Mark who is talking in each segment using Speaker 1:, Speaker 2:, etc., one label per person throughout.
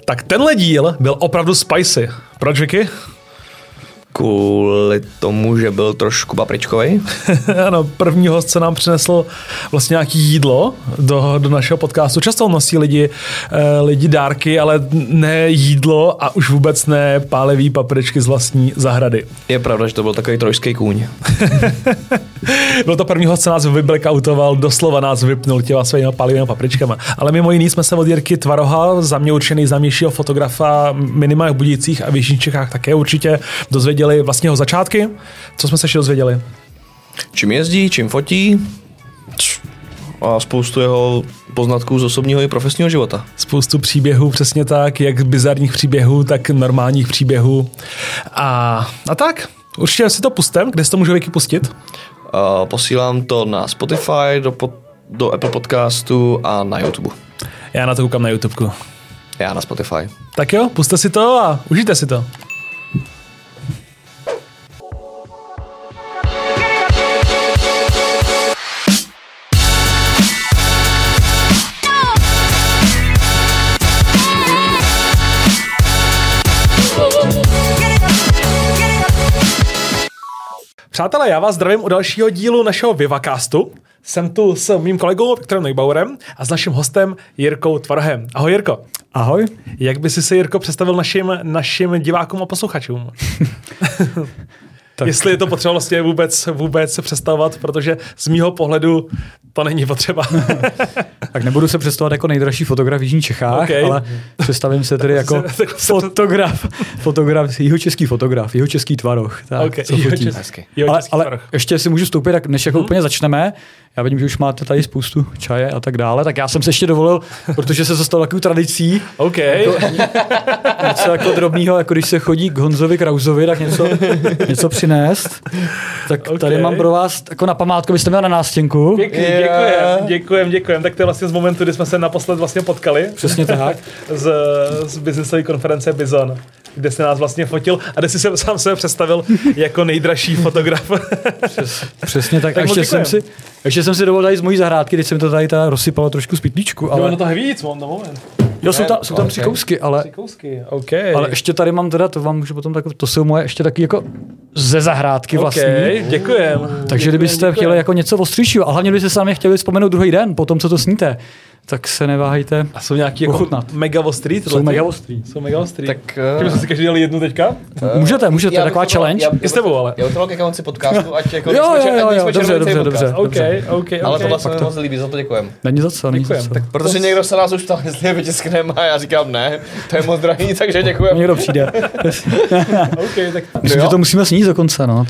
Speaker 1: Tak tenhle díl byl opravdu spicy. Proč, Vicky?
Speaker 2: Kvůli tomu, že byl trošku papričkovej.
Speaker 1: Ano, první host se nám přinesl vlastně nějaký jídlo do našeho podcastu. Často nosí lidi dárky, ale ne jídlo a už vůbec ne pálivý papričky z vlastní zahrady.
Speaker 2: Je pravda, že to byl takový trojský kůň.
Speaker 1: Byl to první host, co nás vyblackoutoval, doslova nás vypnul těma svými pálivými papričkama. Ale mimo jiný jsme se od Jirky Tvaroha, za mě určený známějšího fotografa minimálně v Budějcích a v Jižních Čechách také určitě dozvěděli vlastně jeho začátky. Co jsme se ještě dozvěděli?
Speaker 2: Čím jezdí, čím fotí a spoustu jeho poznatků z osobního i profesního života.
Speaker 1: Spoustu příběhů, přesně tak, jak bizarních příběhů, tak normálních příběhů. A tak, určitě si to pustem, kde si to můžu Vicky pustit?
Speaker 2: Posílám to na Spotify, do Apple podcastu a na YouTube.
Speaker 1: Já na to koukám na YouTubeku.
Speaker 2: Já na Spotify.
Speaker 1: Tak jo, puste si to a užijte si to. Přátelé, já vás zdravím u dalšího dílu našeho Vivacastu. Jsem tu s mým kolegou Viktorem Neubauerem a s naším hostem Jirkou Tvarohem. Ahoj, Jirko.
Speaker 3: Ahoj.
Speaker 1: Jak by si se, Jirko, představil našim divákům a posluchačům? Tak. Jestli je to potřeba vlastně vůbec představovat, protože z mýho pohledu to není potřeba.
Speaker 3: Tak nebudu se představovat jako nejdražší fotograf v Jižních Čechách,
Speaker 1: okay.
Speaker 3: Ale představím se tedy jako jihočeský fotograf, jihočeský tvaroch. Tak,
Speaker 1: okay.
Speaker 3: Co fotí. Ale ještě si můžu vstoupit, tak než jako úplně začneme. Já vidím, že už máte tady spoustu čaje a tak dále, tak já jsem se ještě dovolil, protože se stalo takovou tradicí. Něco jako drobného, jako když se chodí k Honzovi Krausovi, tak něco přinést. Tak tady mám pro vás jako na památku, byste měli na nástěnku.
Speaker 1: Děkujem. Tak to je vlastně z momentu, kdy jsme se naposled vlastně potkali.
Speaker 3: Přesně tak.
Speaker 1: z businessové konference Bizon, kde se nás vlastně fotil a kde si se sám sebe představil jako nejdražší fotograf.
Speaker 3: Přesně tak. Ještě jsem si dovolil tady z mojí zahrádky, když se mi to tady rozsypalo trošku z pytlíčku.
Speaker 1: Ale... Jo, no to je víc, mám na moment.
Speaker 3: Jo, jsou tam 3 kousky, ale...
Speaker 1: 3 kousky, okay.
Speaker 3: Ale ještě tady mám teda, to vám můžu potom tak, to jsou moje ještě taky jako ze zahrádky vlastní.
Speaker 1: Děkujem.
Speaker 3: Takže kdybyste chtěli jako něco ostřejšího, a hlavně kdybyste sami chtěli vzpomenout druhý den, po tom, co to sníte, tak se neváhejte.
Speaker 1: A jsou nějaký jako mega ostrý?
Speaker 3: Jsou mega ostrý.
Speaker 1: Tak bychom si každý dali jednu teďka?
Speaker 3: Můžete, taková challenge.
Speaker 2: I s tebou, ale. Já to ke konci podcastu, ať jako
Speaker 3: jo, dobře.
Speaker 1: Okay.
Speaker 2: Ale tohle se mi moc líbí, za to děkujem.
Speaker 3: Není za co.
Speaker 1: Tak
Speaker 2: protože někdo se nás už ptal, jestli je vytiskneme a já říkám ne, to je moc drahý, takže děkujem.
Speaker 3: Někdo přijde.
Speaker 1: Tak
Speaker 3: myslím, že to musíme snít dokonce, no.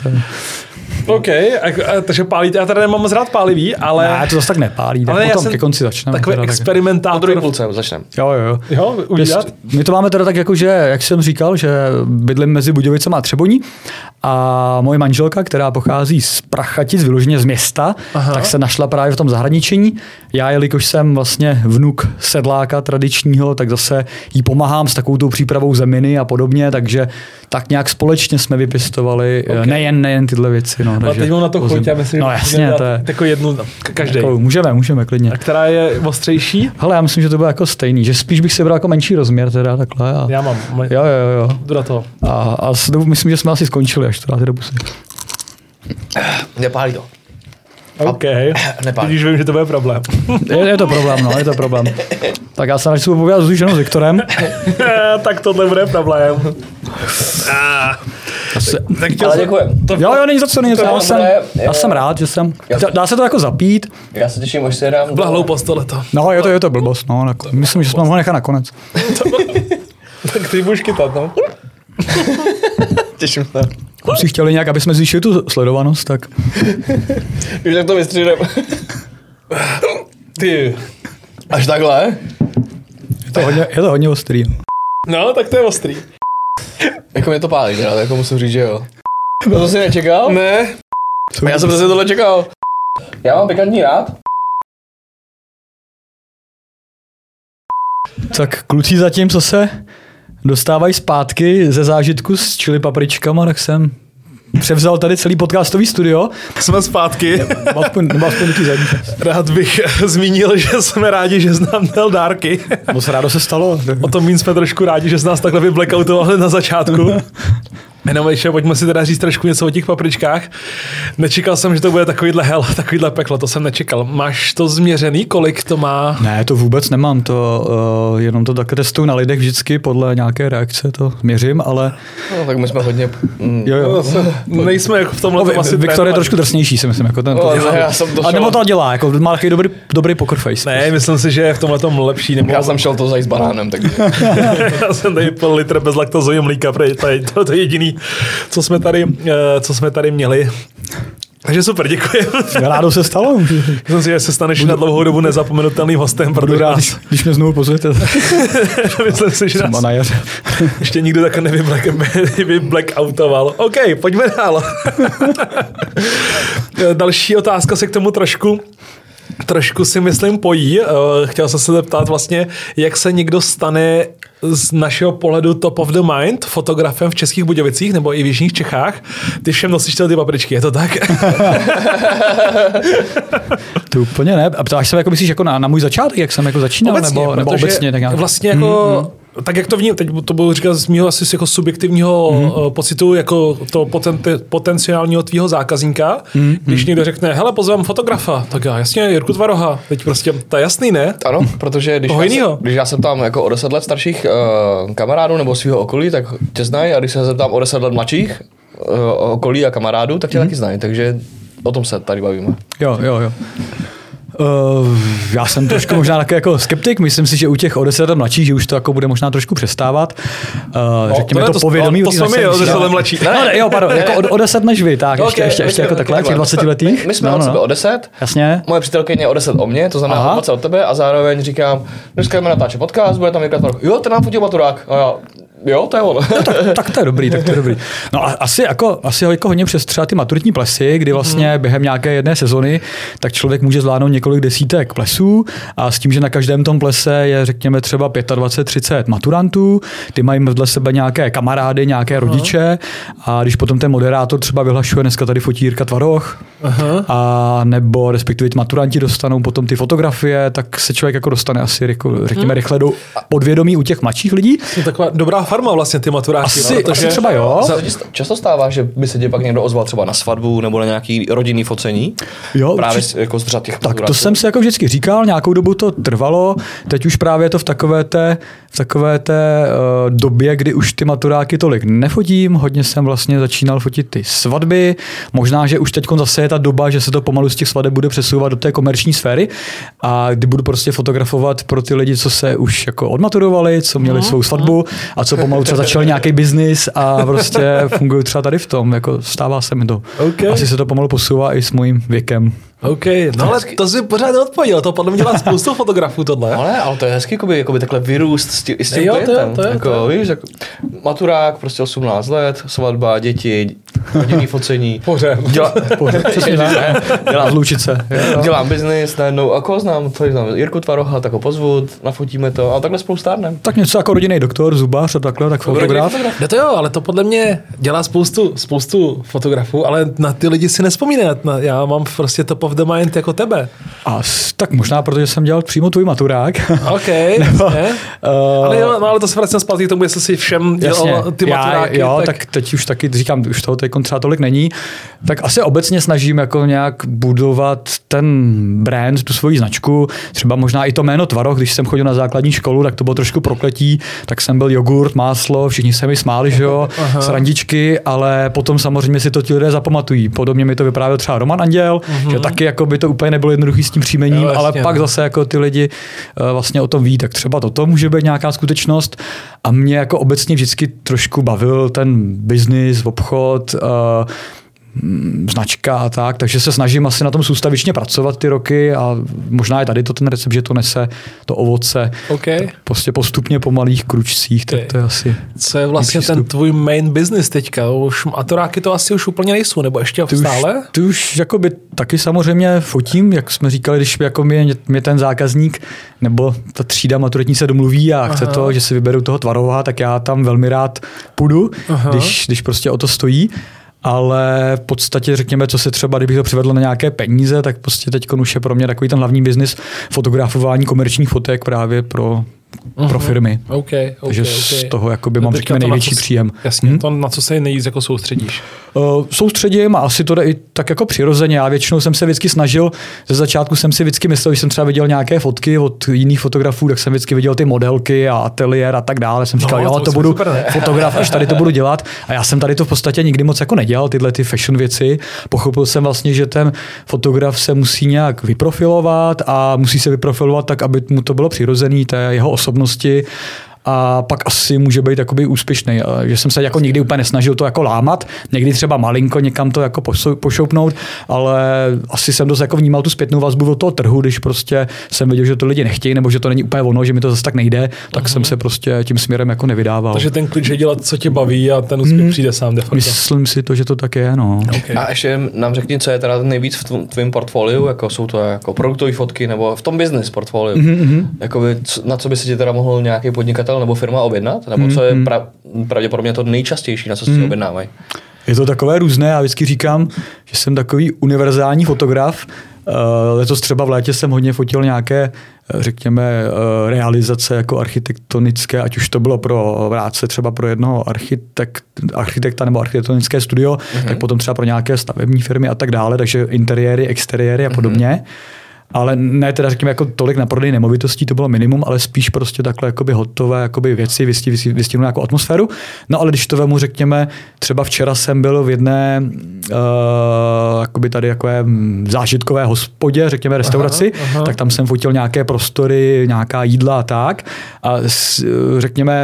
Speaker 1: Takže pálíte, já tady nemám moc rád pálivý, ale...
Speaker 3: Ne, to zase tak nepálí, tak potom ke konci začneme.
Speaker 1: Takový experimentátor.
Speaker 2: Po druhé půlce začneme.
Speaker 3: Jo,
Speaker 1: udělat?
Speaker 3: My to máme teda tak jako, že, jak jsem říkal, že bydlím mezi Budějovicemi a Třeboní a moje manželka, která pochází z Prachatic, vyloženě z města, tak se našla právě v tom zahradničení. Já, jelikož jsem vlastně vnuk sedláka tradičního, tak zase jí pomáhám s takovou tou přípravou zeminy a podobně, takže tak nějak společně jsme vypěstovali nejen tyhle věci. No,
Speaker 1: ale teď mám na to chuť, já myslím,
Speaker 3: no jasně, to je
Speaker 1: jako jednu, každý.
Speaker 3: Jako, můžeme klidně.
Speaker 1: A která je ostřejší?
Speaker 3: Hele, já myslím, že to bude jako stejný, že spíš bych si bral jako menší rozměr teda takhle.
Speaker 1: Já mám.
Speaker 3: Jo.
Speaker 1: Jdu na to.
Speaker 3: A myslím, že jsme asi skončili, až to dáte do pusy.
Speaker 2: Nepálí to.
Speaker 1: Když vím, že to bude problém.
Speaker 3: Je to problém. Tak já se načnu povědět s ženou s Viktorem.
Speaker 1: Tak tohle bude problém.
Speaker 2: Ale děkujem.
Speaker 3: Jo, není za co. Já jsem rád, že jsem... Dá se to jako zapít.
Speaker 2: Já se těším, až se dám.
Speaker 1: Byla hloupost tohleto.
Speaker 3: No, je to blbost. No, myslím, že jsme ho nechat nakonec.
Speaker 1: Tak ty budeš kytat, no.
Speaker 2: Těším se.
Speaker 3: Kdyby si chtěli nějak, aby jsme zvýšili tu sledovanost, tak...
Speaker 2: Víš, jak to vystřídem.
Speaker 1: Ty.
Speaker 2: Až takhle?
Speaker 3: Je to hodně ostrý.
Speaker 1: No, tak to je ostrý.
Speaker 2: Jako mě to pálí, teda, jako musím říct, že jo. To jsi nečekal?
Speaker 1: Ne.
Speaker 2: Já jsem přesně tohle čekal. Já mám pikantní rád.
Speaker 3: Tak kluci zatím, co se dostávají zpátky ze zážitku s chili papričkama, tak jsem převzal tady celý podcastový studio.
Speaker 1: Jsme zpátky.
Speaker 3: Nebo aspoň díky za
Speaker 1: Rád bych zmínil, že jsme rádi, že znám měl dárky.
Speaker 3: Moc rádo se stalo.
Speaker 1: O tom víc jsme trošku rádi, že z nás takhle vyblackoutovat na začátku. Jenom ještě pojďme si teda říct trošku něco o těch papričkách. Nečekal jsem, že to bude takovýhle peklo, to jsem nečekal. Máš to změřený, kolik to má?
Speaker 3: Ne, to vůbec nemám, jenom to tak testuju na lidech vždycky, podle nějaké reakce to měřím, ale...
Speaker 2: No, tak my jsme hodně...
Speaker 3: Jo.
Speaker 1: Nejsme jako v tomhle asi
Speaker 3: Viktor je trošku drsnější, si myslím. Jako ten,
Speaker 2: já jsem to
Speaker 3: a nebo to dělá, jako má takový dobrý poker face.
Speaker 1: Ne, myslím si, že je v tomhletom lepší. Nebo...
Speaker 2: Já jsem šel to zajít s banánem, takže...
Speaker 1: Já jsem tady půl litr bezlaktozového mlíka, to je jediný, co jsme tady měli. Takže super, děkuji.
Speaker 3: Rádo se stalo.
Speaker 1: Myslím si, že se staneš na dlouhou dobu nezapomenutelným hostem, protože nás...
Speaker 3: Když mě znovu pozujete.
Speaker 1: Myslím si, že nás ještě nikdo tak nevyblackoutoval. OK, pojďme dál. Další otázka se k tomu trošku si myslím pojí. Chtěl jsem se zeptat vlastně, jak se někdo stane z našeho pohledu top of the mind fotografem v Českých Budějovicích nebo i v jižních Čechách. Ty všem nosíš ty papričky, je to tak?
Speaker 3: To úplně ne. A ptáš se, jako myslíš, jako na můj začátek, jak jsem jako začínal, obecně, nebo obecně? Tak
Speaker 1: vlastně jako... Tak jak to vním, teď to budu říkat z mého asi jako subjektivního pocitu, jako to potenciálního tvýho zákazníka, když někdo řekne, hele, pozvám fotografa, tak já jasně, Jirku Tvaroha, teď prostě, to je jasný, ne?
Speaker 2: Ano, protože když já jsem tam jako o 10 let starších kamarádů nebo svého okolí, tak tě znají, a když se zeptám o 10 let mladších okolí a kamarádů, tak tě taky znají, takže o tom se tady bavíme.
Speaker 3: Jo. Já jsem trošku možná taky jako skeptik, myslím si, že u těch o 10 let mladších, že už to jako bude možná trošku přestávat. Řekněme to povědomí.
Speaker 1: To jsme my, o 10 let mladší.
Speaker 3: Pardon, jako o 10 než vy, tak ještě jako takhle, těch 20 letých.
Speaker 2: My jsme od sebe o 10,
Speaker 3: jasně.
Speaker 2: Moje přítelkyně je o 10 o mě, to znamená 20 od tebe, a zároveň říkám, dneska jdeme natáčet podcast, bude tam Jirka Tvaroch. Jo, ten nám fotil maturák. A já, jo, to je ono.
Speaker 3: Tak to je dobrý. No a asi jako hodně přes třeba ty maturitní plesy, kdy vlastně během nějaké jedné sezony, tak člověk může zvládnout několik desítek plesů a s tím, že na každém tom plese je řekněme třeba 25-30 maturantů, ty mají vedle sebe nějaké kamarády, nějaké rodiče, a když potom ten moderátor třeba vyhlašuje, dneska tady fotí Jirka Tvaroch, a nebo respektive maturanti dostanou potom ty fotografie, tak se člověk jako dostane asi řekněme rychle do podvědomí u těch mladších lidí.
Speaker 1: Je taková dobrá farma vlastně ty maturáky.
Speaker 3: Asi třeba jo.
Speaker 2: Často stává, že by se tě pak někdo ozval třeba na svatbu nebo na nějaký rodinný focení?
Speaker 3: Jo,
Speaker 2: právě jako z řad těch maturáků.
Speaker 3: Tak to jsem si jako vždycky říkal, nějakou dobu to trvalo, teď už právě je to v takové té době, kdy už ty maturáky tolik nefotím, hodně jsem vlastně začínal fotit ty svatby, možná, že už teď zase je ta doba, že se to pomalu z těch svateb bude přesouvat do té komerční sféry a kdy budu prostě fotografovat pro ty lidi, co se už jako odmaturovali, co měli svou svatbu a co pomalu třeba začal nějaký biznis a prostě fungují třeba tady v tom, jako stává se mi to.
Speaker 1: Okay.
Speaker 3: Asi se to pomalu posouvá i s mým věkem.
Speaker 1: OK, no ale to si pořád neodpověděl, to podle mě dělá spoustu fotografů tohle.
Speaker 2: Ale to je hezky jakoby takhle vyrůst s tím pojetem. Víš, jako maturák, prostě 18 let, svatba, děti, rodinný focení.
Speaker 1: Pohřeb.
Speaker 3: Dělám zlučice.
Speaker 2: Dělám biznis, najednou, a koho znám, Jirku Tvaroha, tak ho pozvu, nafotíme to a takhle spolu stárnem.
Speaker 3: Tak něco jako rodinný doktor, zubař a takhle, tak fotograf.
Speaker 1: No to jo, ale to podle mě dělá spoustu fotografů, ale na ty lidi si nespomíná. Já mám prostě top of the mind jako tebe.
Speaker 3: Tak možná, protože jsem dělal přímo tvůj maturák.
Speaker 1: OK, ale to se vracím zpátky k tomu, jestli si všem dělal ty maturáky.
Speaker 3: Tak teď už taky říkám, už toho teď třeba tolik není. Tak asi obecně snažím jako nějak budovat ten brand, tu svoji značku. Třeba možná i to jméno Tvaroch, když jsem chodil na základní školu, tak to bylo trošku prokletí, tak jsem byl jogurt, máslo, všichni se mi smáli, že jo, srandičky, ale potom samozřejmě si to ti lidé zapamatují. Podobně mi to vyprávěl třeba Roman Anděl, že taky jako by to úplně nebylo jednoduchý s tím příjmením, ale pak zase jako ty lidi vlastně o tom ví, tak třeba toto může být nějaká skutečnost. A mě jako obecně vždycky trošku bavil ten biznis, obchod, značka a tak, takže se snažím asi na tom soustavičně pracovat ty roky a možná je tady to ten recept, že to nese to ovoce. Prostě postupně po malých kručcích, tak to je asi...
Speaker 1: Co je vlastně ten tvůj main business teďka? Už maturáky to asi už úplně nejsou, nebo ještě stále?
Speaker 3: Ty už jakoby taky samozřejmě fotím, jak jsme říkali, když jako mě ten zákazník nebo ta třída maturitní se domluví a chce to, že si vyberu toho Tvaroha, tak já tam velmi rád půjdu, když prostě o to stojí. ale v podstatě řekněme, co se třeba, kdybych to přivedl na nějaké peníze, tak prostě teď už je pro mě takový ten hlavní biznis fotografování komerčních fotek právě pro firmy. Takže z toho jakoby mám řekněme největší příjem.
Speaker 1: Jasně, to na co se nejvíc jako soustředíš?
Speaker 3: Soustředím a asi to jde i tak jako přirozeně. Já většinou jsem se vždycky snažil, ze začátku jsem si vždycky myslel, že jsem třeba viděl nějaké fotky od jiných fotografů, tak jsem vždycky viděl ty modelky a ateliér a tak dále. Jsem říkal, jo, to budu fotograf, až tady to budu dělat. A já jsem tady to v podstatě nikdy moc jako nedělal, tyhle ty fashion věci. Pochopil jsem vlastně, že ten fotograf se musí nějak vyprofilovat a musí se vyprofilovat tak, aby mu to bylo přirozený té jeho osobnosti. A pak asi může být jakoby úspěšný. Že jsem se jako nikdy úplně nesnažil to jako lámat, někdy třeba malinko někam to jako pošoupnout, ale asi jsem dost jako vnímal tu zpětnou vazbu od toho trhu, když prostě jsem viděl, že to lidi nechtějí, nebo že to není úplně ono, že mi to zase tak nejde, tak jsem se prostě tím směrem jako nevydával.
Speaker 1: Takže ten klíč je dělat, co tě baví a ten úspěch přijde sám de facto.
Speaker 3: Myslím si to, že to tak je, no.
Speaker 2: Okay. A ještě nám řekni, co je teda nejvíc v tvém portfoliu, jako jsou to jako produktové fotky, nebo v tom business portfoliu. Jakoby, na co by se ti teda mohl nějaký podnikatel nebo firma objednat? Nebo co je pravděpodobně to nejčastější, na co si objednávají?
Speaker 3: Je to takové různé, já vždycky říkám, že jsem takový univerzální fotograf. Letos třeba v létě jsem hodně fotil nějaké, řekněme, realizace jako architektonické, ať už to bylo pro vrátce třeba pro jednoho architekta nebo architektonické studio, tak potom třeba pro nějaké stavební firmy a tak dále, takže interiéry, exteriéry a podobně. Ale ne teda řekněme jako tolik na prodej nemovitostí, to bylo minimum, ale spíš prostě takhle jakoby hotové jakoby věci, vystihnu nějakou atmosféru. No ale když to vemu, řekněme, třeba včera jsem byl v jedné jakoby tady jakové zážitkové hospodě, řekněme restauraci, tak tam jsem fotil nějaké prostory, nějaká jídla a tak. A řekněme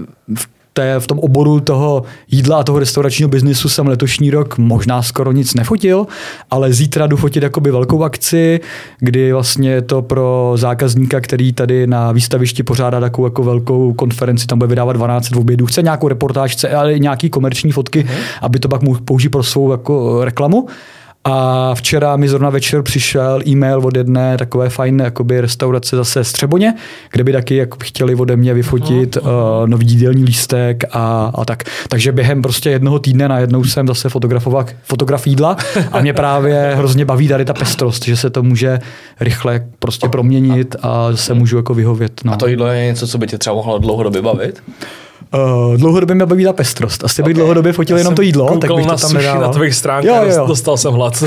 Speaker 3: v tom oboru toho jídla a toho restauračního biznisu jsem letošní rok možná skoro nic nefotil, ale zítra jdu fotit jakoby velkou akci, kdy vlastně je to pro zákazníka, který tady na výstavišti pořádá takovou jako velkou konferenci, tam bude vydávat 12 obědů, chce nějakou reportáž, chce ale nějaký komerční fotky, aby to pak mohl použít pro svou jako reklamu. A včera mi zrovna večer přišel e-mail od jedné takové fajné jakoby restaurace zase z Třeboně, kde by taky jako chtěli ode mě vyfotit nový jídelní lístek a tak. Takže během prostě jednoho týdne najednou jsem zase fotograf jídla a mě právě hrozně baví tady ta pestrost, že se to může rychle prostě proměnit a zase můžu jako vyhovět. No.
Speaker 2: A to jídlo je něco, co by tě třeba mohlo dlouhodobě bavit?
Speaker 3: Dlouhodobě mě baví ta pestrost. Asi bych dlouhodobě fotil jenom to jídlo, tak bych to tam nedával.
Speaker 1: Na tvých stránkách dostal jsem hlad.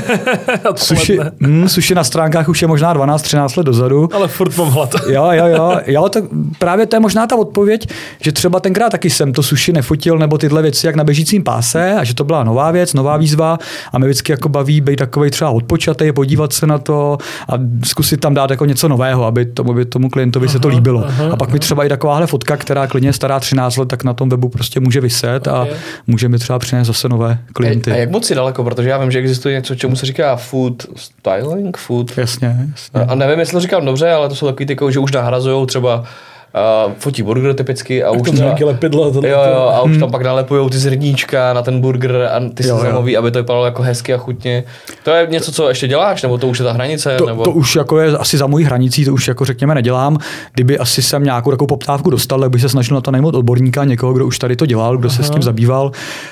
Speaker 3: Sushi na stránkách už je možná 12-13 let dozadu.
Speaker 1: Ale furt mám hlad.
Speaker 3: Jo, tak právě to je možná ta odpověď, že třeba tenkrát taky jsem to sushi nefotil nebo tyhle věci jak na běžícím páse a že to byla nová věc, nová výzva a mě vždycky jako baví být takovej třeba odpočatý, podívat se na to a zkusit tam dát jako něco nového, aby tomu klientovi se to líbilo. A pak mi třeba i takováhle fotka, která klidně stará 13 let, tak na tom webu prostě může viset a může mi třeba přinést zase nové klienty.
Speaker 2: A jak moc si daleko, protože já vím, že existuje něco, čemu se říká food styling,
Speaker 3: Jasně.
Speaker 2: A nevím, jestli to říkám dobře, ale to jsou takový ty, že už nahrazujou třeba fotí burger typicky a už
Speaker 1: nějaké lepidlo.
Speaker 2: A už tam pak nalepujou ty zrníčka na ten burger a ty seznamový, aby to vypadalo jako hezky a chutně. To je něco, co ještě děláš, nebo to už je ta hranice?
Speaker 3: To už jako je asi za mojí hranicí, to už jako řekněme nedělám. Kdyby asi jsem nějakou takovou poptávku dostal, tak bych se snažil na to najmout odborníka, někoho, kdo už tady to dělal, kdo se s tím zabýval.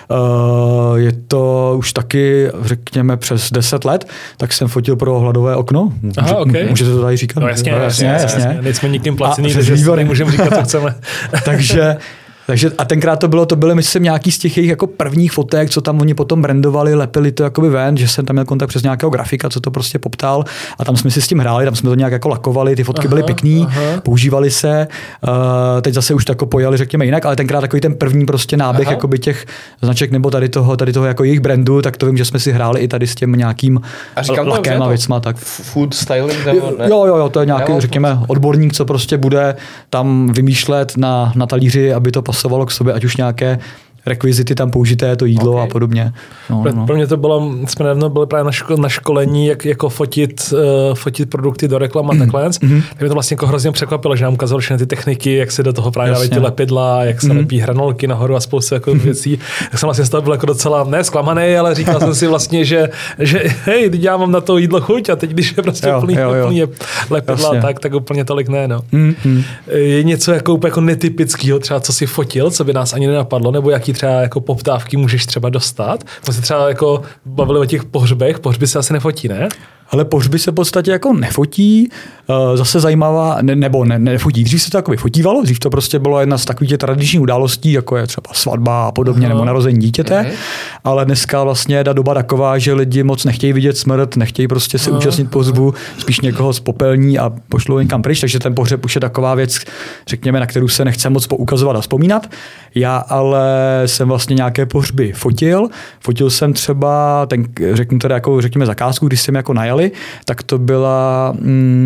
Speaker 3: Je to už taky, řekněme, přes 10 let, tak jsem fotil pro Hladové okno. Můžete to tady říkat?
Speaker 1: No jasně. Nejsme nikým placený, takže můžeme říkat, co chceme.
Speaker 3: Takže a tenkrát to byly myslím nějaký z těch jejich jako prvních fotek, co tam oni potom brandovali, lepili to jakoby ven, že jsem tam měl kontakt přes nějakého grafika, co to prostě poptal a tam jsme si s tím hráli, tam jsme to nějak jako lakovali, ty fotky byly pěkný, používali se, teď zase už to jako pojali, řekněme jinak, ale tenkrát takový ten první prostě náběh jakoby těch značek nebo tady toho jako jejich brandu, tak to vím, že jsme si hráli i tady s těm nějakým lakem a věcma. Tak.
Speaker 2: Food styling?
Speaker 3: Jo, to je nějaký, řekněme, odborník, co prostě bude tam vymýšlet na talíři, aby to pasovalo k sobě, ať už nějaké rekvizity tam použité, to jídlo a podobně.
Speaker 1: Pro mě to bylo, jsme nedávno byli právě na školení, jak jako fotit produkty do reklam a takhle. Tak mě to vlastně jako hrozně překvapilo, že nám ukázalo všechny ty techniky, jak se do toho právě dávají ty lepidla, jak se lepí hranolky nahoru a spoustu jako věcí. Tak jsem vlastně z toho byl jako docela ne zklamaný, ale říkal jsem si vlastně, že hej, teď já mám na to jídlo chuť a teď, když je prostě plný lepidla, tak úplně tolik ne. No. Je něco jako úplně jako netypického, třeba co si fotil, co by nás ani nenapadlo, nebo jaký nějaký třeba jako poptávky můžeš třeba dostat? My se třeba jako bavili o těch pohřbech, pohřby se asi nefotí, ne?
Speaker 3: Ale pohřby se v podstatě jako nefotí, zase zajímavá, nefotí. Dřív se to jako vyfotívalo, dřív to prostě bylo jedna z takových tradičních událostí, jako je třeba svatba a podobně, nebo narození dítěte, ale dneska vlastně je ta doba taková, že lidi moc nechtějí vidět smrt, nechtějí prostě se účastnit pohřbu, spíš někoho spopelní a pošlou někam pryč, takže ten pohřeb už je taková věc, řekněme, na kterou se nechce moc poukazovat a vzpomínat. Já ale jsem vlastně nějaké pohřby fotil. Fotil jsem třeba, řeknu teda jako, řekněme, zakázku, když jsem jako najali, tak to byla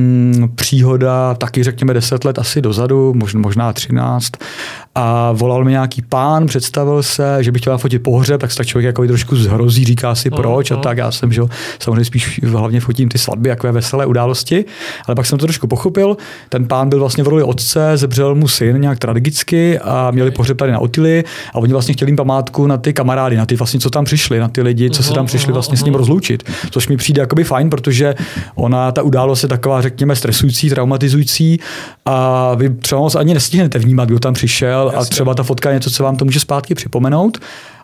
Speaker 3: příhoda taky, řekněme, 10 let asi dozadu, možná 13. A volal mi nějaký pán, představil se, že bych chtěl fotit pohřeb, tak se tak člověk jako trošku zhrozí, říká si proč a tak. Já jsem, že samozřejmě spíš hlavně fotím ty svatby, jako veselé události, ale pak jsem to trošku pochopil. Ten pán byl vlastně v roli otce, zemřel mu syn nějak tragicky a měli pohřeb tady na Otily a oni vlastně chtěli jim památku na ty kamarády, na ty vlastně, co tam přišli, na ty lidi, co se tam přišli vlastně s ním rozloučit. Což mi přijde jakoby fajn, protože ta událost je taková, řekněme, stresující, traumatizující a vy třeba moc ani nestihnete vnímat, kdo tam přišel. A třeba ta fotka je něco, co vám to může zpátky připomenout.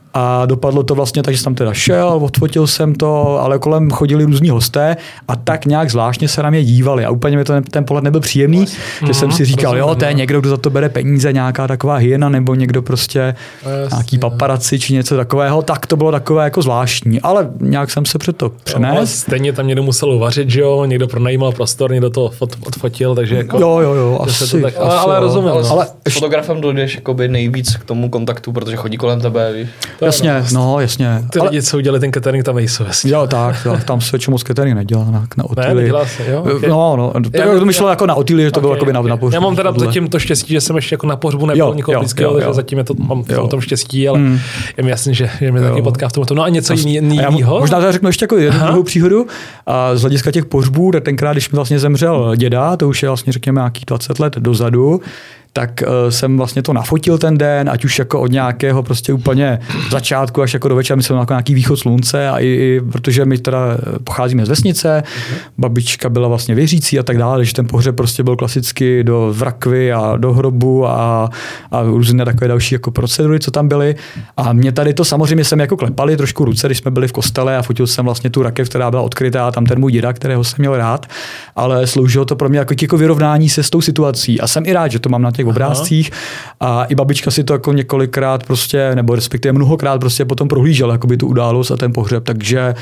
Speaker 3: A dopadlo to vlastně tak, že jsem tam teda šel, odfotil jsem to, ale kolem chodili různí hosté a tak nějak zvláštně se na mě dívali. A úplně mi ten pohled nebyl příjemný, že jsem si říkal, jo, to je někdo, kdo za to bere peníze, nějaká taková hyena, nebo někdo prostě nějaký paparazzi či něco takového, tak to bylo takové jako zvláštní. Ale nějak jsem se před to přenesl.
Speaker 1: Stejně tam někdo musel uvařit, že jo, někdo pronajímal prostor, někdo to odfotil, takže jako...
Speaker 3: Jo, asi.
Speaker 1: Tak, ale rozumím.
Speaker 2: Ale s fotografem dojdeš jakoby nejvíc k tomu kontaktu, protože chodí kolem tebe, víš?
Speaker 3: Jasně.
Speaker 1: Ty lidi, co udělali ten catering, tam nejsou, jasně.
Speaker 3: Jo, tak, tam se většinou moc catering nedělá na Otily.
Speaker 1: Ne, nedělá se, jo? Okay.
Speaker 3: No, to myšlo jako na Otily, že to bylo jako na pohřbu.
Speaker 1: Já mám teda zatím to štěstí, že jsem ještě jako na pohřbu nebyl nikoho blízkého, takže zatím je to, mám v tom štěstí, ale je mi jasný, že mě taky potká v tomto. No a něco jiného?
Speaker 3: Možná tady řeknu ještě jako jednu druhou příhodu. A z hlediska těch pohřbů, tenkrát, když mi vlastně zemřel děda, to už je vlastně řekněme nějakých 20 let dozadu, tak jsem vlastně to nafotil ten den, ať už jako od nějakého prostě úplně začátku až jako do večera, myslím jako nějaký východ slunce a i protože my teda pocházíme z vesnice, babička byla vlastně věřící a tak dále, takže ten pohřeb prostě byl klasicky v rakvi a do hrobu a různé takové další jako procedury, co tam byly. A mě tady to samozřejmě jsem jako klepali trošku ruce, když jsme byli v kostele a fotil jsem vlastně tu rakev, která byla odkrytá, tam ten můj děda, kterého jsem měl rád, ale sloužilo to pro mě jako vyrovnání se s tou situací a jsem i rád, že to mám na těch obrázcích a i babička si to jako několikrát prostě, nebo respektive mnohokrát prostě potom prohlížela jakoby tu událost a ten pohřeb, takže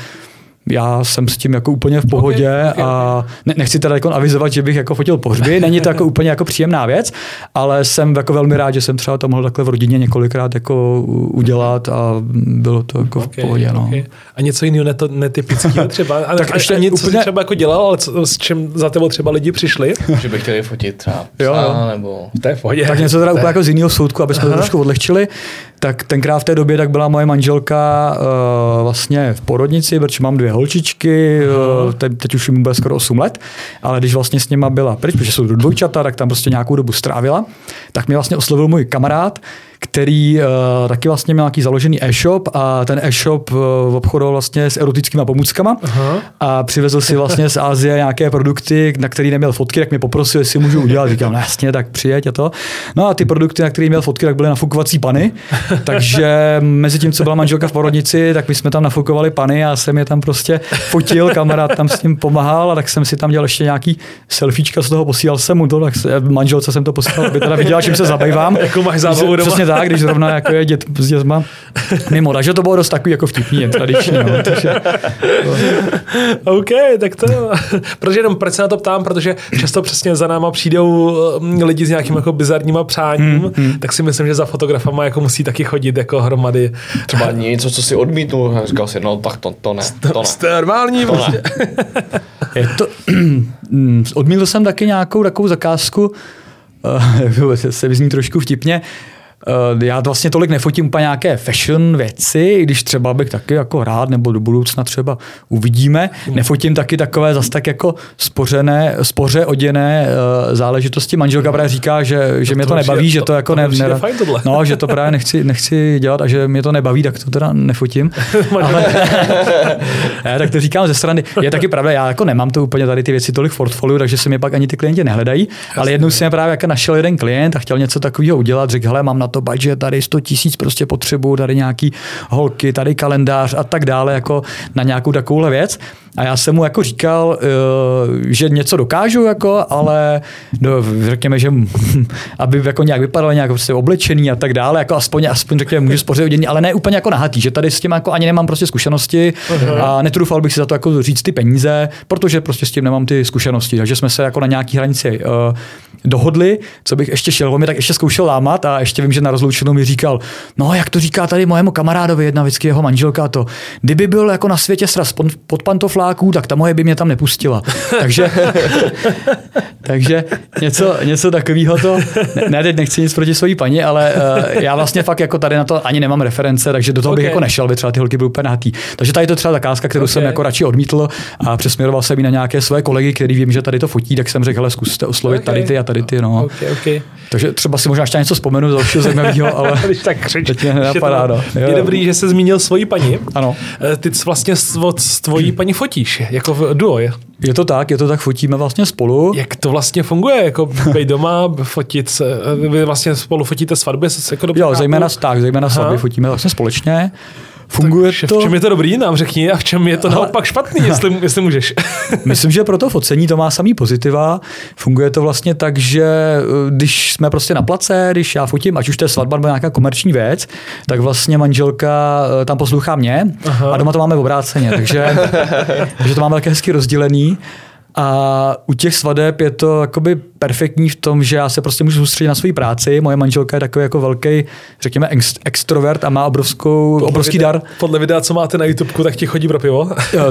Speaker 3: já jsem s tím jako úplně v pohodě a nechci teda jako avizovat, že bych jako fotil pohřby, není to jako úplně jako příjemná věc, ale jsem jako velmi rád, že jsem třeba to mohl takhle v rodině několikrát jako udělat a bylo to jako v pohodě. No.
Speaker 1: A něco jiného netypického třeba? Tak ještě něco úplně... třeba jako dělal, ale s čím za tebou třeba lidi přišli?
Speaker 2: Že by chtěli fotit třeba psa, nebo...
Speaker 1: To je v pohodě.
Speaker 3: Tak něco teda úplně jako z jiného soudku, aby jsme to trošku odlehčili. Tak tenkrát v té době tak byla moje manželka vlastně v porodnici, protože mám 2 holčičky, teď už jim bude skoro 8 let, ale když vlastně s nima byla pryč, protože jsou dvojčata, tak tam prostě nějakou dobu strávila, tak mě vlastně oslovil můj kamarád, který taky vlastně měl nějaký založený e-shop a ten e-shop obchodoval vlastně s erotickými pomůckama a přivezl si vlastně z Asie nějaké produkty, na který neměl fotky, tak mě poprosil, jestli můžu udělat. Říkám, no jasně, tak přijeď a to. No a ty produkty, na který měl fotky, tak byly nafukovací pany, takže mezi tím, co byla manželka v porodnici, tak my jsme tam nafukovali pany a jsem je tam prostě fotil, kamarád tam s tím pomáhal a tak jsem si tam dělal ještě nějaký selfiečka z toho, posílal jsem mu to, tak manželce jsem to posílal, aby teda viděla, čím se zabývám.
Speaker 1: Jako máš zábavu doma.
Speaker 3: Přesně tak, když zrovna jako je dět s dětma mimo. Takže to bylo dost takový jako vtipný, tradiční. No, takže,
Speaker 1: OK, tak to protože jenom proč se na to ptám, protože často přesně za náma přijdou lidi s nějakým jako bizarníma přáním, tak si myslím, že za fotografama jako musí taky chodit jako hromady.
Speaker 2: Třeba něco, co si odmítnul, a říkal si, no tak to ne.
Speaker 1: Jste normální prostě.
Speaker 3: Je to, odmítl jsem taky nějakou takovou zakázku, se vyzní trošku vtipně. Já vlastně tolik nefotím úplně nějaké fashion věci, i když třeba bych taky jako rád, nebo do budoucna třeba uvidíme. Nefotím taky takové zas tak jako spoře oděné záležitosti. Manželka právě říká, že mě to nebaví, že to jako no, že to právě nechci dělat a že mě to nebaví, tak to teda nefotím. Ale, tak to říkám ze strany. Je taky pravda, já jako nemám to úplně tady ty věci tolik v portfoliu, takže se mě pak ani ty klienti nehledají, ale jednou si mě právě jako našel jeden klient a chtěl něco takového udělat, řekl, hele, mám na to budget, tady 100 000 prostě potřebuju, tady nějaký holky, tady kalendář a tak dále, jako na nějakou takovouhle věc. A já jsem mu jako říkal, že něco dokážu, jako, ale řekněme, že aby jako nějak vypadalo nějak prostě oblečený a tak dále, jako aspoň řekněme, můžu spořit odění, ale ne úplně jako nahatý, že tady s tím jako ani nemám prostě zkušenosti a netrufal bych si za to jako říct ty peníze, protože prostě s tím nemám ty zkušenosti, takže jsme se jako na nějaký hranici dohodli, co bych ještě šel, on mi tak ještě zkoušel lámat a ještě vím, že na rozloučenou mi říkal, no jak to říká tady mojemu kamarádovi, jedna vždycky jeho manželka to, kdyby byl jako na světě sraz pod pantofláků, tak ta moje by mě tam nepustila. takže něco takového to, ne, teď nechci nic proti svojí paní, ale já vlastně fakt jako tady na to ani nemám reference, takže do toho bych jako nešel, by třeba ty holky byly úplně nahatý. Takže tady to třeba zakázka, kterou jsem jako radši odmítl a přesměroval jsem ji na nějaké své kolegy, který vím, že tady to fotí, tak jsem řekl, hele, zkuste oslovit tady ty a tady ty, no. Takže třeba si možná ještě něco vzpomenu z dalšího zajímavého, ale teď mě nenapadá.
Speaker 1: Je dobrý, že jsi zmínil svoji paní.
Speaker 3: Ano.
Speaker 1: Ty vlastně s tvojí paní fotíš, jako v duo, je?
Speaker 3: Je to tak, fotíme vlastně spolu.
Speaker 1: Jak to vlastně funguje, jako být doma, fotit, vy vlastně spolu fotíte svatby? Jako
Speaker 3: jo, zejména svatby fotíme vlastně společně. Funguje to...
Speaker 1: V čem je to dobrý, nám řekni, a v čem je to naopak špatný, jestli můžeš.
Speaker 3: Myslím, že pro to focení to má samý pozitiva. Funguje to vlastně tak, že když jsme prostě na place, když já fotím, ať už to je svatba nebo nějaká komerční věc, tak vlastně manželka tam poslouchá mě a doma to máme obráceně, takže to máme také hezky rozdělený. A u těch svadeb je to jakoby perfektní v tom, že já se prostě můžu soustředit na svoji práci. Moje manželka je takový jako velký, řekněme, extrovert a má obrovský dar.
Speaker 1: Podle videa, co máte na YouTubeku, tak ti chodí pro pivo.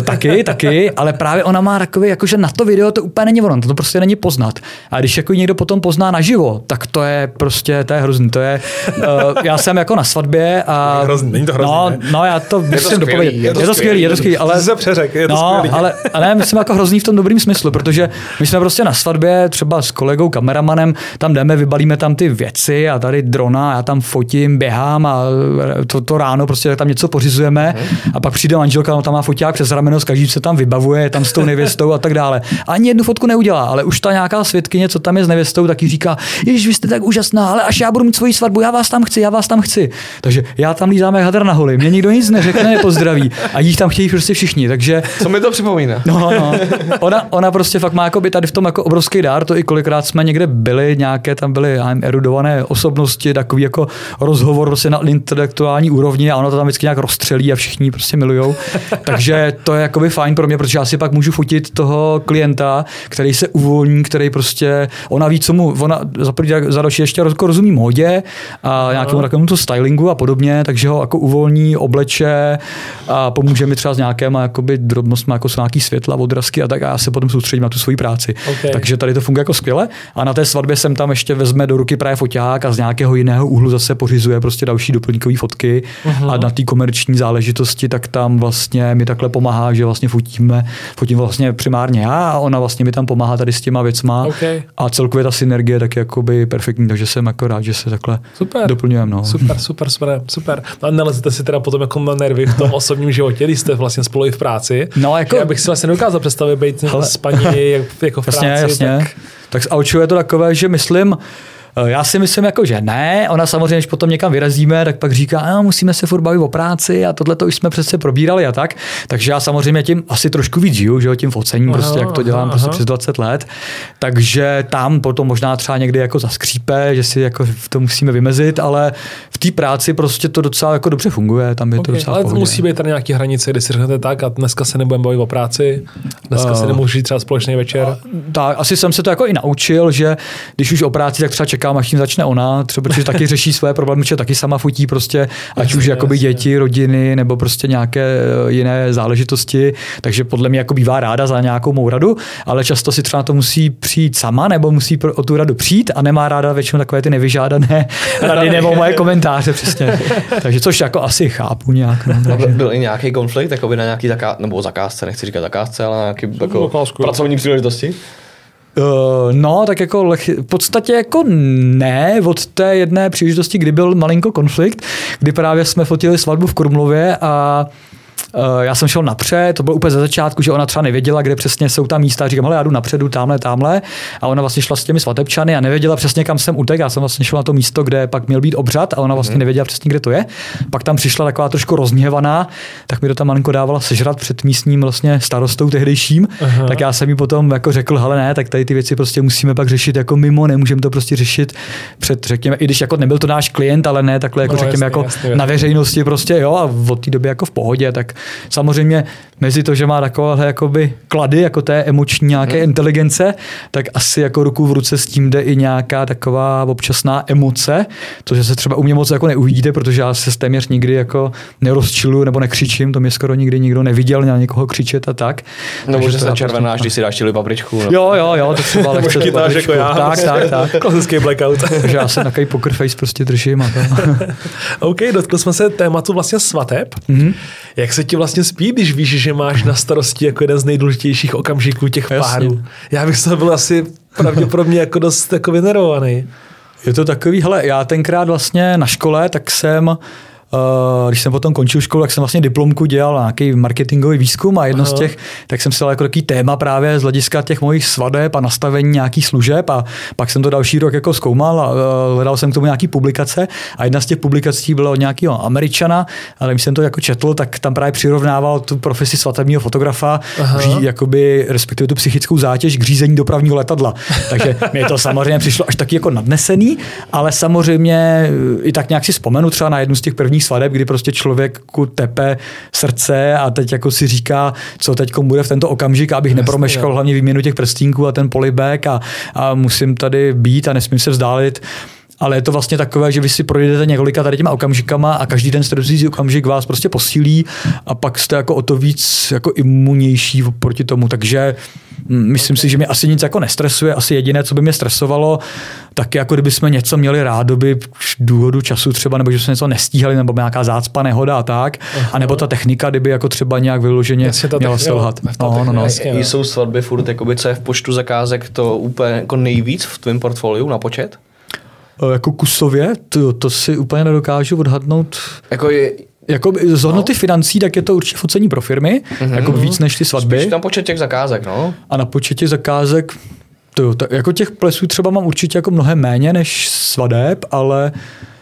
Speaker 3: Taky, ale právě ona má takový, jakože na to video to úplně není ono, to prostě není poznat. A když jako někdo potom pozná naživo, tak to je hrozný. To je, já jsem jako na svatbě a...
Speaker 1: Není to hrozný,
Speaker 3: no, já to musím dopovědět. Je to skvělý, ale...
Speaker 1: Se přeřek, je to skvělý.
Speaker 3: Ale myslím jako hrozný v tom dobrým smyslu, protože my jsme prostě na svatbě třeba s kolegou kameramanem, tam jdeme, vybalíme tam ty věci a tady drona, já tam fotím, běhám a to ráno prostě tam něco pořizujeme a pak přijde manželka, no tam má foťák přes rameno, každý se tam vybavuje, tam s tou nevěstou a tak dále. Ani jednu fotku neudělá, ale už ta nějaká svědkyně, co tam je s nevěstou, tak jí říká, ježiš, vy jste tak úžasná, ale až já budu mít svoji svatbu, já vás tam chci. Takže já tam lízám jak hadr na holi, mě nikdo nic neřekne, nepozdraví a jich tam chtějí prostě všichni, takže...
Speaker 2: Co mi to připomíná?
Speaker 3: No. Ona prostě fakt má jako by tady v tom jako obrovský dár, to i kolikrát jsme někde byli, nějaké tam byly erudované osobnosti, takový jako rozhovor prostě na intelektuální úrovni a ono to tam vždycky nějak rozstřelí a všichni prostě milujou. Takže to je jakoby fajn pro mě, protože já si pak můžu fotit toho klienta, který se uvolní, který prostě, ona ví, co mu, ona za další ještě rozumí módě a nějakému takovému to stylingu a podobně, takže ho jako uvolní, obleče a pomůže mi třeba s nějakéma jakoby drobnostmi, jako jsou nějaký světla, odrazky a tak a já se potom soustředím na tu svoji práci. Takže tady to funguje jako skvěle a na té svatbě jsem tam ještě vezme do ruky právě foťák a z nějakého jiného úhlu zase pořizuje prostě další doplňkové fotky a na té komerční záležitosti tak tam vlastně mi takhle pomáhá, že vlastně fotím vlastně primárně já a ona vlastně mi tam pomáhá tady s těma věcma a celkově ta synergie tak jakoby perfektní, takže jsem jako rád, že se takhle doplňujeme. No.
Speaker 1: Super. A nelezete si teda potom jako na nervy v tom osobním životě, když jste vlastně spolu i v práci.
Speaker 3: No, jako...
Speaker 1: Já bych si vlastně dokázal představit být s paní jako v práci.
Speaker 3: Jasně. Tak z Auču je to takové, že já si myslím, jako, že ne. Ona samozřejmě, když potom někam vyrazíme, tak pak říká, musíme se furt bavit o práci a tohle to už jsme přece probírali a tak. Takže já samozřejmě tím asi trošku víc žiju, že tím focením, prostě, jak to dělám prostě přes 20 let. Takže tam potom možná třeba někdy jako zaskřípe, že si jako to musíme vymezit, ale v té práci prostě to docela jako dobře funguje. Tam je to docela
Speaker 1: ale musí být tady nějaký hranice, kdy si řeknete tak a dneska se nebudeme bavit o práci, dneska si nemůžu žít třeba společný večer.
Speaker 3: Tak, asi jsem se to jako i naučil, že když už o práci, tak třeba čekám, až tím začne ona, třeba protože taky řeší své problémy, že taky sama fotí prostě, ať už jakoby děti, rodiny nebo prostě nějaké jiné záležitosti, takže podle mě jako bývá ráda za nějakou mou radu, ale často si třeba to musí přijít sama nebo musí o tu radu přijít a nemá ráda většinou takové ty nevyžádané rady nebo moje komentáře přesně. Takže což jako asi chápu nějak. No,
Speaker 2: byl i nějaký konflikt jakoby na nějaký zakázce, nechci říkat zakázce, ale nějaký jako pracovní příležitosti?
Speaker 3: No, tak jako v podstatě jako ne, od té jedné příležitosti, kdy byl malinko konflikt, kdy právě jsme fotili svatbu v Krumlově a já jsem šel napřed, to bylo úplně ze začátku, že ona třeba nevěděla, kde přesně jsou ta místa. Říkám, hele, já jdu napředu, tamhle. A ona vlastně šla s těmi svatebčany a nevěděla přesně, kam jsem utek. Já jsem vlastně šel na to místo, kde pak měl být obřad a ona vlastně nevěděla přesně, kde to je. Pak tam přišla taková trošku rozhněvaná, tak mi to tam malinko dávala sežrat před místním vlastně starostou tehdejším. Tak já jsem jí potom jako řekl, hele ne, tak tady ty věci prostě musíme pak řešit jako mimo, nemůžeme to prostě řešit před, řekněme, i když jako nebyl to náš klient, ale ne takhle jako řekněme jako na veřejnosti prostě, jo, a od té doby jako v pohodě, tak samozřejmě mezi to, že má takovéhle jakoby klady, jako té emoční nějaké inteligence, tak asi jako ruku v ruce s tím jde i nějaká taková občasná emoce, to, že se třeba u mě moc jako neuvidíte, protože já se téměř nikdy jako nerozčiluju nebo nekřičím, to mě skoro nikdy nikdo neviděl na někoho křičet a tak.
Speaker 2: No může se červenáš, když si dáš chili papričku.
Speaker 3: No. Jo, to třeba lehce
Speaker 1: jako já. Tak. Klasický blackout.
Speaker 3: Takže já se takový poker face prostě držím. A to.
Speaker 1: OK, dotkli jsme se tématu vlastně svateb. Jak se ti vlastně spí, když víš, že máš na starosti jako jeden z nejdůležitějších okamžiků těch párů? Já bych to byl asi pravděpodobně jako dost jako vynervovaný.
Speaker 3: Je to takový, hele, já tenkrát vlastně na škole, tak jsem když jsem potom končil školu, tak jsem vlastně diplomku dělal nějaký marketingový výzkum a jedno z těch, tak jsem si dal jako takový téma právě z hlediska těch mojich svadeb a nastavení nějakých služeb a pak jsem to další rok jako zkoumal a hledal jsem k tomu nějaký publikace a jedna z těch publikací byla od nějakého Američana, ale když jsem to jako četl, tak tam právě přirovnával tu profesi svatebního fotografa, jakoby respektive tu psychickou zátěž k řízení dopravního letadla. Takže mi to samozřejmě přišlo až taky jako nadnesený, ale samozřejmě i tak nějak si vzpomenu třeba na jednu z těch prvních svadeb, kdy prostě člověku tepe srdce a teď jako si říká, co teď bude v tento okamžik, abych nepromeškal hlavně výměnu těch prstínků a ten polibek a musím tady být a nesmím se vzdálit. Ale je to vlastně takové, že vy si projdete několika tady těma okamžikama a každý ten stresující okamžik vás prostě posílí a pak jste jako o to víc jako imunnější proti tomu. Takže myslím si, že mě asi nic jako nestresuje. Asi jediné, co by mě stresovalo, tak jako kdyby jsme něco měli rádoby důvodu času třeba, nebo že jsme něco nestíhali, nebo nějaká zácpa, nehoda a tak. A nebo ta technika, kdyby jako třeba nějak vyloženě měla selhat. No.
Speaker 2: Jsou svatby furt, jakoby, co je v počtu zakázek to úplně jako nejvíc v tvém portfoliu na počet?
Speaker 3: Jako kusově, to si úplně nedokážu odhadnout. Jako z hodnoty financí, tak je to určitě focení pro firmy, jako víc než ty svatby.
Speaker 2: Spíš tam počet těch zakázek, no.
Speaker 3: A na počet těch zakázek, jako těch plesů třeba mám určitě jako mnohem méně než svadeb, ale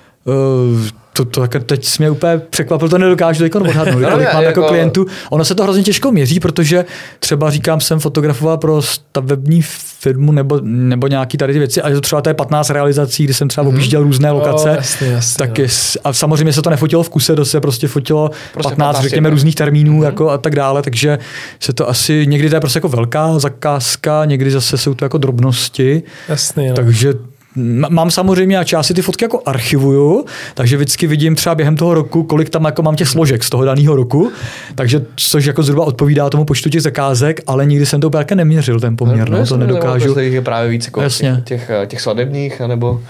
Speaker 3: to teď jsi mě úplně překvapil, to nedokážu odhadnout, kolik mám jako klientů. Ono se to hrozně těžko měří, protože třeba říkám, jsem fotografoval pro stavební firmu nebo nějaký tady ty věci, a je to třeba 15 realizací, kdy jsem třeba objížděl různé lokace. Jasně, tak a samozřejmě se to nefotilo v kuse, to se prostě fotilo 15 řekněme různých termínů jako a tak dále, takže se to asi někdy to je prostě jako velká zakázka, někdy zase jsou to jako drobnosti.
Speaker 1: Jasně,
Speaker 3: takže mám samozřejmě, a já si ty fotky jako archivuju, takže vždycky vidím třeba během toho roku, kolik tam jako mám těch složek z toho daného roku, takže což jako zhruba odpovídá tomu počtu těch zakázek, ale nikdy jsem to úplně neměřil ten poměr, to nedokážu.
Speaker 2: To je právě víc jako těch svatebních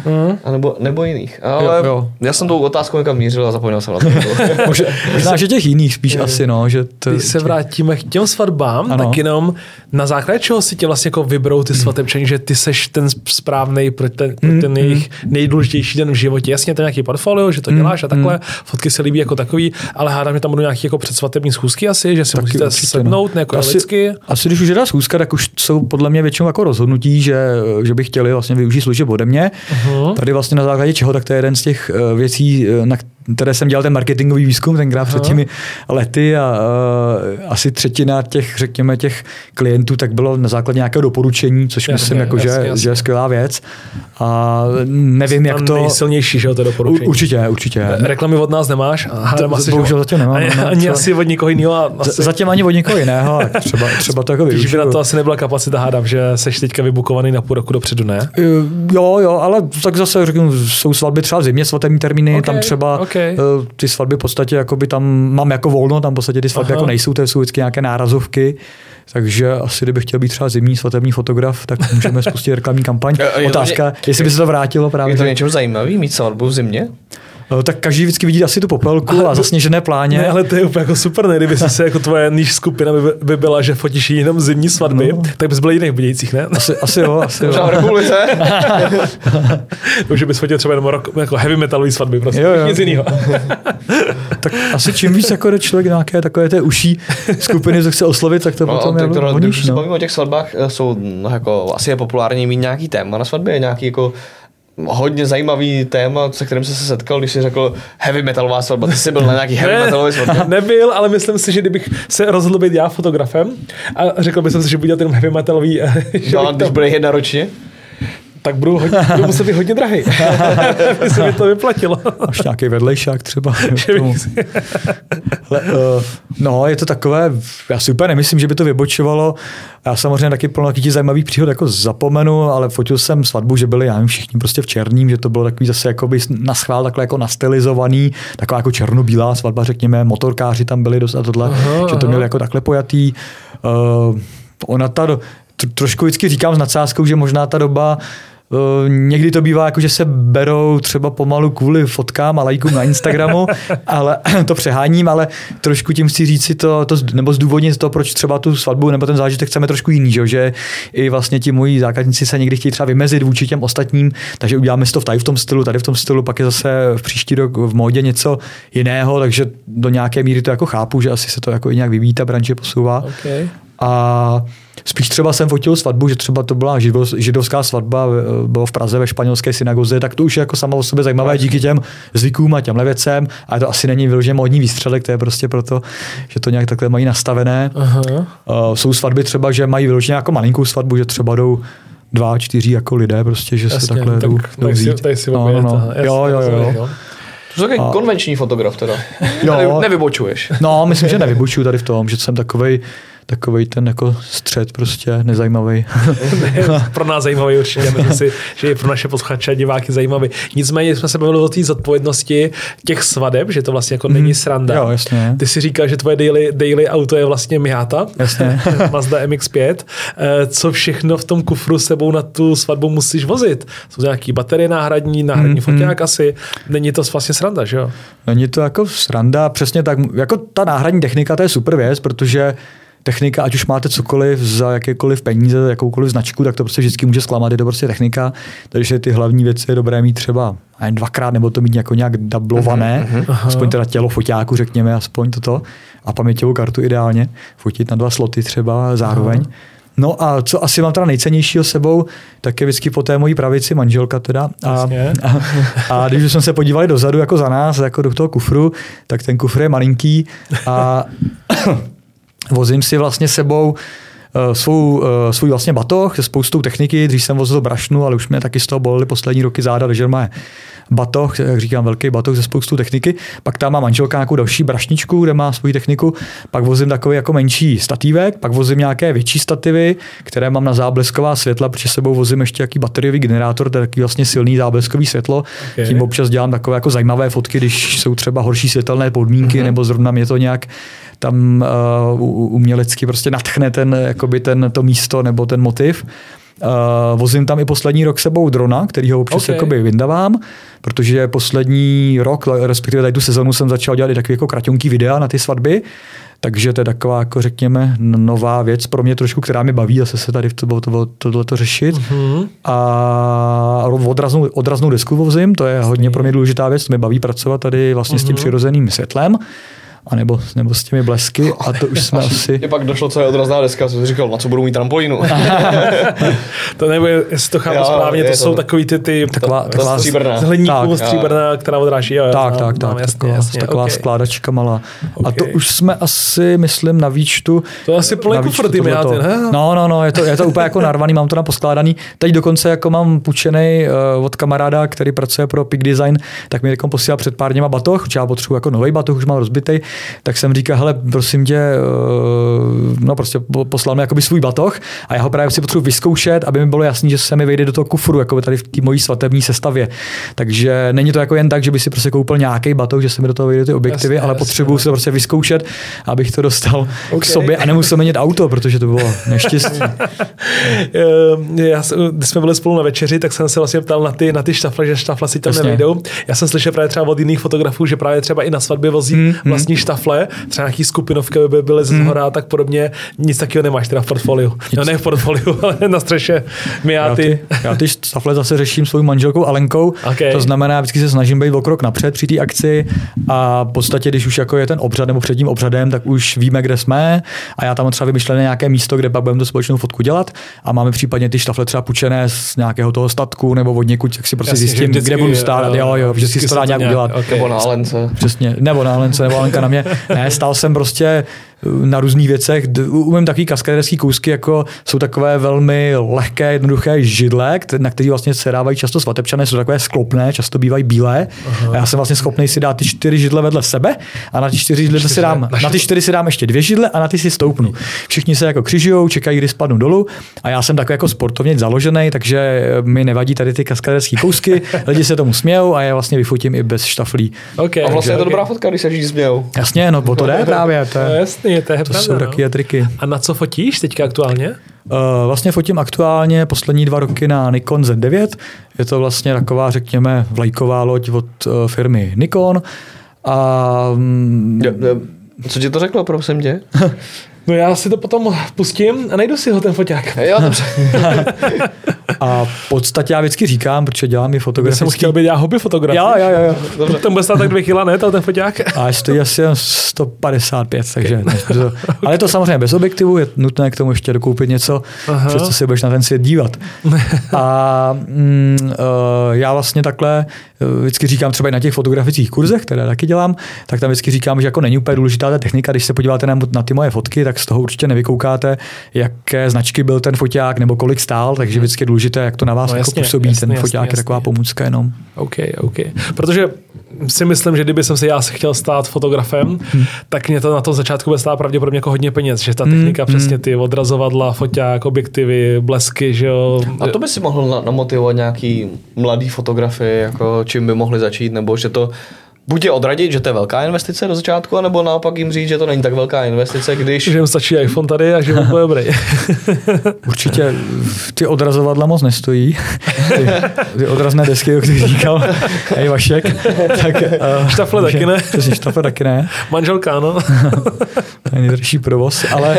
Speaker 2: nebo jiných. Ale já jsem tou otázkou někam mířil a zapomněl jsem na to.
Speaker 3: Možná, že těch jiných spíš asi, no. Že
Speaker 1: když se vrátíme k těm svatbám, tak jenom na základě čeho si tě vlastně jako vyberou ty svatebčani, že ty seš ten správnej pro ten jejich nejdůležitější den v životě. Jasně, to je nějaký portfolio, že to děláš a takhle. Fotky se líbí jako takový, ale hádám, že tam budou nějaké jako předsvatební schůzky asi, že si taky musíte sednout jako lidsky.
Speaker 3: Asi když už je ta schůzka, tak už jsou podle mě většinou jako rozhodnutí, že by chtěli vlastně využít služeb ode mě. Tady vlastně na základě čeho, tak to je jeden z těch věcí, na které jsem dělal ten marketingový výzkum tenkrát před těmi lety a asi třetina těch klientů tak bylo na základě nějakého doporučení, což myslím, jako, že je skvělá věc. A nevím, jak to...
Speaker 1: Nejsilnější, že to doporučení.
Speaker 3: Určitě.
Speaker 1: Reklamy od nás nemáš?
Speaker 3: Bohužel zatím nemám.
Speaker 1: Ani asi od nikoho jiného.
Speaker 3: Zatím ani od nikoho jiného. Třeba to jako využiju.
Speaker 1: Když by na to asi nebyla kapacita, hádám, že seš teďka vybukovaný na půl roku dopředu, ne?
Speaker 3: Jo, ale tak zase řeknu, jsou svatby třeba v zimě, svatební termíny, tam třeba ty svatby v podstatě jakoby tam mám jako volno, tam v podstatě ty svatby jako nejsou, to jsou vždycky nějaké nárazovky. Takže asi kdybych chtěl být třeba zimní svatební fotograf, tak můžeme spustit reklamní kampaň. Otázka, jestli by se to vrátilo právě.
Speaker 2: Je to něčem zajímavý mít svatbu v zimě?
Speaker 3: Tak každý vždycky vidí asi tu popelku a zasněžené pláně.
Speaker 1: Ne, ale to je úplně jako super, ne? Kdyby si jako tvoje níž skupina by byla, že fotíš jenom zimní svatby, tak bys byl jiných Budějcích, ne?
Speaker 3: Asi jo.
Speaker 2: Možná v republice.
Speaker 1: Že bys fotil třeba jenom jako heavy metalový svatby, prostě.
Speaker 3: Jo.
Speaker 1: Nic jiného.
Speaker 3: Tak asi čím víc jako jde člověk nějaké takové té uší skupiny, co chce oslovit, tak to potom je hodnější.
Speaker 2: Když se bavíme o těch svatbách, jsou jako, asi je populární mít nějaký téma na svatbě, nějaký jako hodně zajímavý téma, se kterým jsi se setkal, když jsi řekl heavy metalová svatba. Ty jsi byl na nějaký heavy metalový svatbě?
Speaker 1: Nebyl, ale myslím si, že kdybych se rozhodl být já fotografem a řekl bych si, že budu dělat jenom heavy metalový.
Speaker 2: No, když bude jedna ročně?
Speaker 1: Tak budu muset být hodně drahý. Aby se mi to vyplatilo.
Speaker 3: Až nějaký vedlejšák třeba. No, je to takové, já si úplně nemyslím, že by to vybočovalo. Já samozřejmě taky plno takových zajímavých příhod jako zapomenu, ale fotil jsem svatbu, že byli, já nevím, všichni prostě v černým, že to bylo takový zase jakoby na schvál takhle jako nastylizovaný, taková jako černobílá svatba, řekněme, motorkáři tam byli dost a tohle, že to měli jako takhle pojatý. Trošku vždycky říkám s nadsázkou, že možná ta doba někdy to bývá jako, že se berou třeba pomalu kvůli fotkám a lajkům na Instagramu, ale to přeháním, ale trošku tím chci říct si to nebo zdůvodnit to, proč třeba tu svatbu nebo ten zážitek chceme trošku jiný, že i vlastně ti moji zákazníci se někdy chtějí třeba vymezit vůči těm ostatním, takže uděláme si to tady v tom stylu, pak je zase v příští rok v módě něco jiného, takže do nějaké míry to jako chápu, že asi se to jako i nějak vyvíjí, ta branže posouvá.
Speaker 1: Okay.
Speaker 3: A spíš třeba jsem fotil svatbu, že třeba to byla židovská svatba, bylo v Praze ve španělské synagoze, tak to už je jako sama o sobě zajímavé díky těm zvykům a těmhle věcem, ale to asi není vyloženě módní výstřelek, to je prostě proto, že to nějak takhle mají nastavené. Jsou svatby třeba, že mají vyloženě jako malinkou svatbu, že třeba jdou 2-4 jako lidé, prostě, že
Speaker 1: jasně,
Speaker 3: se takhle jdou vzít.
Speaker 1: Jo.
Speaker 2: To je takový konvenční fotograf teda. Jo. Nevybočuješ.
Speaker 3: No, myslím, že nevybočuju tady v tom, že jsem takovej ten jako střed prostě nezajímavý.
Speaker 1: Pro nás zajímavý určitě, myslím si, že je pro naše posluchače a diváky zajímavý. Nicméně jsme se bavili o té zodpovědnosti těch svadeb, že to vlastně jako není sranda.
Speaker 3: Jo, jasně.
Speaker 1: Ty si říkal, že tvoje daily auto je vlastně Miata,
Speaker 3: jasně.
Speaker 1: Mazda MX-5. Co všechno v tom kufru sebou na tu svatbu musíš vozit? Jsou nějaký baterie náhradní foťák asi. Není to vlastně sranda, že jo?
Speaker 3: Není to jako sranda, přesně tak. Jako ta náhradní technika, to je super věc, protože technika, ať už máte cokoliv za jakékoliv peníze, jakoukoliv značku, tak to prostě vždycky může zklamat, je to prostě technika, takže ty hlavní věci je dobré mít třeba dvakrát, nebo to mít jako nějak dublované, aspoň teda tělo foťáku, řekněme, aspoň toto, a paměťovou kartu ideálně, fotit na 2 sloty třeba zároveň. No a co asi mám teda nejcennějšího sebou, tak je vždycky po té mojí pravici manželka teda. A když jsme se podívali dozadu jako za nás, jako do toho kufru, tak ten kufr je malinký a vozím si vlastně sebou svůj vlastně batoh se spoustou techniky. Dřív jsem vozil brašnu, ale už mě taky z toho bolely poslední roky záda, takže má batoh, jak říkám, velký batoh se spoustou techniky. Pak tam má manželka nějakou další brašničku, kde má svoji techniku. Pak vozím takový jako menší statívek, pak vozím nějaké větší stativy, které mám na záblesková světla, protože sebou vozím ještě jaký bateriový generátor, to je takový vlastně silný zábleskový světlo. Okay. Tím občas dělám takové jako zajímavé fotky, když jsou třeba horší světelné podmínky, nebo zrovna mě to nějak tam umělecky prostě natchne to místo nebo ten motiv. Vozím tam i poslední rok sebou drona, který ho občas jakoby vyndavám, protože poslední rok, respektive tady tu sezonu jsem začal dělat i takové jako kraťonký videa na ty svatby, takže to je taková, jako řekněme, nová věc pro mě trošku, která mě baví zase se tady tohleto řešit. A odraznou desku vozím, to je hodně pro mě důležitá věc, to mě baví pracovat tady vlastně s tím přirozeným světlem. A nebo s těmi blesky a to už jsme asi...
Speaker 2: Je pak došlo, co je odrazná deska, jsem si říkal, na co budu mít trampolínu.
Speaker 1: To nebo jestli to chápu správně, to jsou takový ty
Speaker 3: taková
Speaker 1: z hliníku stříbrná, která odráží.
Speaker 3: Taková skládačka malá. A to už jsme asi, myslím, na výčtu.
Speaker 1: To je asi plný kufr, ty Miaty, ne?
Speaker 3: No, je to úplně jako narvaný, mám to naposkládaný. Teď dokonce jako mám půjčenej od kamaráda, který pracuje pro Peak Design, tak mi posílal před pár dněma batoh, já potřebuji jako nový batoh, už mám rozbitej, tak jsem říkal, hele, prosím tě, no prostě poslal mi jakoby svůj batoh a já ho právě si potřebuji vyzkoušet, aby mi bylo jasný, že se mi vejde do toho kufru, jako tady v té mojí svatební sestavě. Takže není to jako jen tak, že by si prostě koupil nějaký batoh, že se mi do toho vejde ty objektivy, ale potřebuji se prostě vyzkoušet, abych to dostal k sobě a nemusel měnit auto, protože to bylo neštěstí.
Speaker 1: Když jsme byli spolu na večeři, tak jsem se vlastně ptal na ty štafle, že štafle si tam nevejdou. Já jsem slyšel právě třeba od jiných fotografů, že právě třeba i na svatbě vozí vlastní štafle, třeba nějaký skupinovky by byly ze zhora a tak podobně. Nic takového nemáš teda v portfoliu. No ne v portfoliu, ale na střeše Miaty.
Speaker 3: Já ty štafle zase řeším svou manželkou Alenkou.
Speaker 1: Okay.
Speaker 3: To znamená, vždycky se snažím být o krok napřed při té akci a v podstatě, když už jako je ten obřad nebo před tím obřadem, tak už víme, kde jsme a já tam třeba vymyšlené nějaké místo, kde pak budeme tu společnou fotku dělat a máme případně ty štafle třeba půjčené z nějakého toho statku nebo od někud, tak si prostě zjistím, kde budu stát. Jo, že si to dá nějak udělat.
Speaker 2: Okay. Nebo na Alence.
Speaker 3: Přesně, nebo na Alence, nebo Alenka na mě. Ne, stál jsem prostě na různých věcech. Umím takový kaskadérský kousky, jako jsou takové velmi lehké, jednoduché židle, na které vlastně se dávají často svatebčané, jsou takové sklopné, často bývají bílé. A já jsem vlastně schopný si dát ty 4 židle vedle sebe a na ty 4 židle na ty 4 si dám ještě 2 židle a na ty si stoupnu. Všichni se jako křižujou, čekají, kdy spadnu dolů a já jsem takový jako sportovně založený, takže mi nevadí tady ty kaskadérský kousky, lidi se tomu smějou a já vlastně vyfotím i bez štaflí.
Speaker 2: Okay, a vlastně je to dobrá fotka, když se všichni smějou.
Speaker 3: Jasně, no to jde právě.
Speaker 1: To
Speaker 3: jsou taky triky.
Speaker 1: A na co fotíš teďka aktuálně?
Speaker 3: Vlastně fotím aktuálně poslední 2 roky na Nikon Z9. Je to vlastně taková, řekněme, vlajková loď od firmy Nikon. A
Speaker 2: co ti to řeklo, prosím tě?
Speaker 1: No já si to potom pustím a najdu si ho ten foťák.
Speaker 2: Jo, dobře.
Speaker 3: A v podstatě já vždycky říkám, protože dělám i fotografický.
Speaker 1: Já jsem chtěl být já hobby fotograf.
Speaker 3: Jo.
Speaker 1: Ten bude stát tak 2 kila, ne, ten foťák?
Speaker 3: A stojí asi 155, takže ale je to samozřejmě bez objektivu, je nutné k tomu ještě dokoupit něco, přes co se budeš na ten svět dívat. A já vlastně takhle vždycky říkám třeba i na těch fotografických kurzech, které taky dělám, tak tam vždycky říkám, že jako není úplně důležitá ta technika, když se podíváte na ty moje fotky, tak z toho určitě nevykoukáte, jaké značky byl ten foťák nebo kolik stál, takže vždycky je důležité, jak to na vás jako působí. Ten foťák je taková pomůcka jenom.
Speaker 1: OK. Protože si myslím, že kdyby jsem se já chtěl stát fotografem, tak mě to na tom začátku bude stát pravděpodobně jako hodně peněz, že ta technika přesně ty odrazovadla, foťák, objektivy, blesky, že jo.
Speaker 2: A to by si mohl namotivovat nějaký mladý fotografy, jako čím by mohli začít, nebo že to buď je odradit, že to je velká investice do začátku, anebo naopak jim říct, že to není tak velká investice, když...
Speaker 1: Že jim stačí iPhone tady a že to bude dobrý.
Speaker 3: Určitě ty odrazovadla moc nestojí. Ty odrazné desky, o kterých říkal Vašek.
Speaker 1: Štafle taky ne.
Speaker 3: Přesně, štafle taky ne.
Speaker 1: Manželka, no.
Speaker 3: To je nejdražší provoz, ale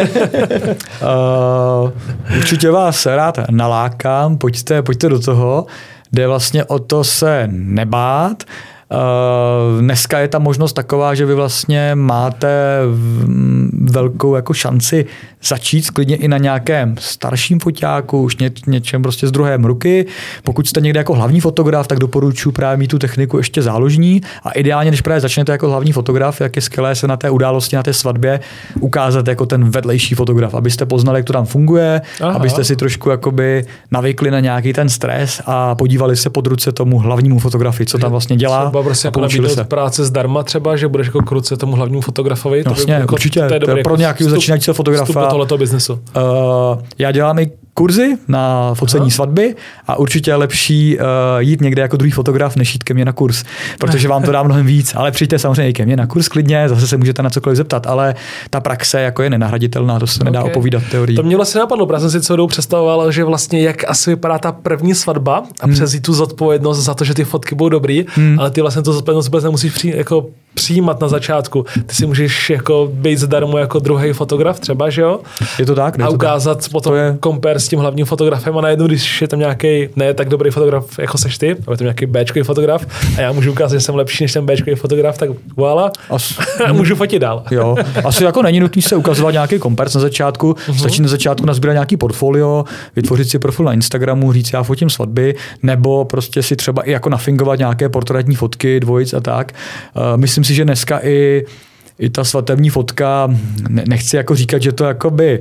Speaker 3: určitě vás rád nalákám, pojďte do toho, jde vlastně o to se nebát. Dneska je ta možnost taková, že vy vlastně máte velkou jako šanci začít klidně i na nějakém starším foťáku, už něčem prostě z druhé ruky. Pokud jste někde jako hlavní fotograf, tak doporučuji právě mít tu techniku ještě záložní a ideálně, když právě začnete jako hlavní fotograf, jak je skvělé se na té události, na té svatbě ukázat jako ten vedlejší fotograf, abyste poznali, jak to tam funguje, abyste si trošku jakoby navykli na nějaký ten stres a podívali se pod ruce tomu hlavnímu fotografi, co tam vlastně dělá.
Speaker 1: Prostě jako nabídnout práce zdarma třeba, že budeš jako kruce tomu hlavnímu fotografovi.
Speaker 3: Vlastně,
Speaker 1: jako,
Speaker 3: určitě,
Speaker 1: to je
Speaker 3: pro nějakého začínajícího fotografa.
Speaker 1: Tohleto biznesu.
Speaker 3: Já dělám i kurzy na focení svatby a určitě je lepší jít někde jako druhý fotograf, než jít ke mně na kurz, protože vám to dá mnohem víc, ale přijďte samozřejmě i ke mně na kurz klidně, zase se můžete na cokoliv zeptat, ale ta praxe jako je nenahraditelná, to se nedá opovídat teorií.
Speaker 1: To mě vlastně napadlo, protože jsem si celou dobu představoval, že vlastně jak asi vypadá ta první svatba a převzít tu zodpovědnost za to, že ty fotky budou dobrý, ale ty vlastně tu zodpovědnost vůbec nemusíš přijímat na začátku. Ty si můžeš jako být zadarmo jako druhý fotograf třeba, že jo?
Speaker 3: Je to tak?
Speaker 1: A ukázat potom kompér s tím hlavním fotografem a najednou, když je tam nějaký ne tak dobrý fotograf, jako seš ty, ale tam nějaký Bčkový fotograf a já můžu ukázat, že jsem lepší než ten Bčkový fotograf, tak voilà. A můžu fotit dál.
Speaker 3: Jo. Asi jako není nutný se ukazovat nějaký kompér na začátku, stačí na začátku nazbírat nějaký portfolio, vytvořit si profil na Instagramu, říct já fotím svatby, nebo prostě si třeba i jako nafingovat nějaké portrétní fotky, dvojic a tak. Myslím si, že dneska i ta svatební fotka, nechci jako říkat, že to jakoby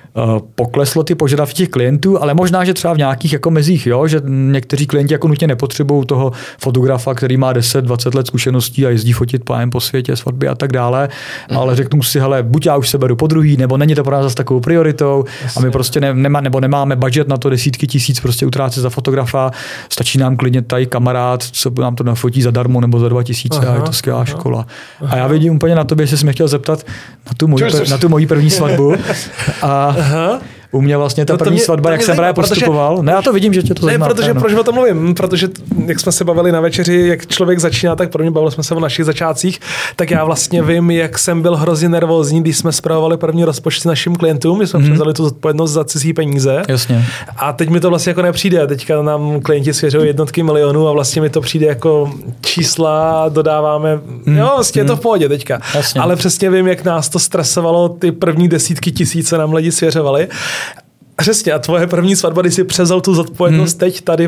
Speaker 3: pokleslo ty požadavky těch klientů, ale možná, že třeba v nějakých jako mezích, jo, že někteří klienti jako nutně nepotřebují toho fotografa, který má 10-20 let zkušeností a jezdí fotit po světě, svatby a tak dále, ale řeknu si, hele, buď já už se beru po druhý, nebo není to pro nás zase takovou prioritou a my prostě nemáme budget na to desítky tisíc prostě utrácet za fotografa, stačí nám klidně tady kamarád, co nám to nafotí zadarmo nebo za 2000 a je to skvělá škola. A já vidím úplně na tobě, že jsi mě chtěl zeptat na tu moji první svatbu. A u mě vlastně ta první svatba, jak jsem právě postupoval. Ne, já to vidím, že tě to zajímá.
Speaker 1: Ne, proč o tom mluvím? Protože jak jsme se bavili na večeři, jak člověk začíná, tak pro mě bavili jsme se o našich začátcích, tak já vlastně vím, jak jsem byl hrozně nervózní, když jsme spravovali první rozpočty našim klientům, my jsme převzali tu zodpovědnost za cizí peníze.
Speaker 3: Jasně.
Speaker 1: A teď mi to vlastně jako nepřijde. Teďka nám klienti svěřují jednotky milionů a vlastně mi to přijde jako čísla, dodáváme. Jo, vlastně je to v pohodě teďka.
Speaker 3: Jasně.
Speaker 1: Ale přesně vím, jak nás to stresovalo ty první desítky tisíc, nám lidi svěřovali. Přesně, a tvoje první svatba, když jsi převzal tu zodpovědnost teď tady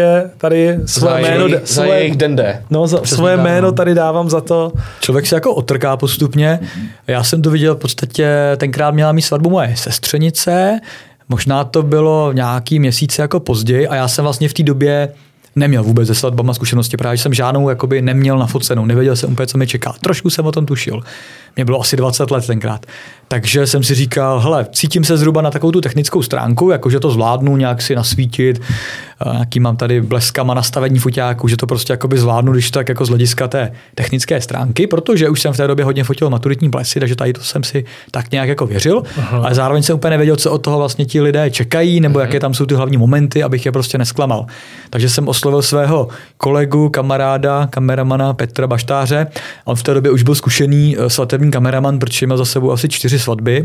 Speaker 1: svoje jméno...
Speaker 2: Za jejich dende.
Speaker 1: No, svoje jméno tady dávám za to.
Speaker 3: Člověk se jako otrká postupně. Já jsem to viděl v podstatě, tenkrát měla mít svatbu moje sestřenice, možná to bylo nějaký měsíce jako později a já jsem vlastně v té době neměl vůbec se svatbama zkušenosti, právě jsem žádnou jakoby neměl nafocenou, nevěděl jsem úplně, co mě čeká. Trošku jsem o tom tušil. Mě bylo asi 20 let tenkrát. Takže jsem si říkal, hele, cítím se zhruba na takovou tu technickou stránku, jakože to zvládnu nějak si nasvítit, nějaký mám tady bleskama nastavení foťáku, že to prostě jakoby zvládnu, když tak jako z hlediska té technické stránky, protože už jsem v té době hodně fotil maturitní plesy, takže tady to jsem si tak nějak jako věřil, ale zároveň jsem úplně nevěděl, co od toho vlastně ti lidé čekají, nebo jaké tam jsou ty hlavní momenty, abych je prostě nesklamal. Takže jsem oslovil svého kolegu, kamaráda, kameramana Petra Baštáře. On v té době už byl zkušený svatební kameraman, protože měl za sebou asi 4 svatby.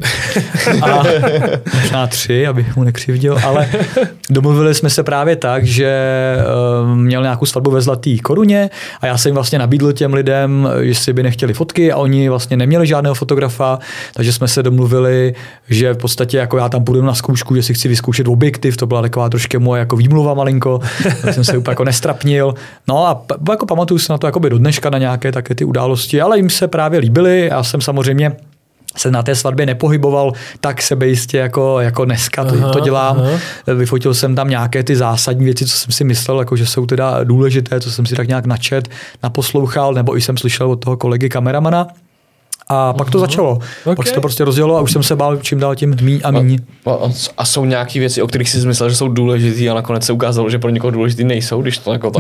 Speaker 3: A možná 3, abych mu nekřivdil, ale domluvili jsme se právě tak, že měl nějakou svatbu ve Zlatý Koruně a já jsem jim vlastně nabídl těm lidem, jestli by nechtěli fotky a oni vlastně neměli žádného fotografa, takže jsme se domluvili, že v podstatě jako já tam půjdu na zkoušku, že si chci vyzkoušet objektiv, to byla taková trošku moje jako výmluva malinko, tak jsem se úplně jako nestrapnil. No a jako pamatuju se na to jakoby do dneška na nějaké také ty události, ale jim se právě líbily. Já jsem samozřejmě se na té svatbě nepohyboval tak sebejistě jako dneska to dělám. Vyfotil jsem tam nějaké ty zásadní věci, co jsem si myslel, jako že jsou teda důležité, co jsem si tak nějak načet, naposlouchal, nebo i jsem slyšel od toho kolegy kameramana. A pak to začalo. Pak se to prostě rozjelo a už jsem se bál čím dál tím míň a míň.
Speaker 2: A jsou nějaké věci, o kterých jsi myslel, že jsou důležitý a nakonec se ukázalo, že pro někoho důležitý nejsou, když to jako tak.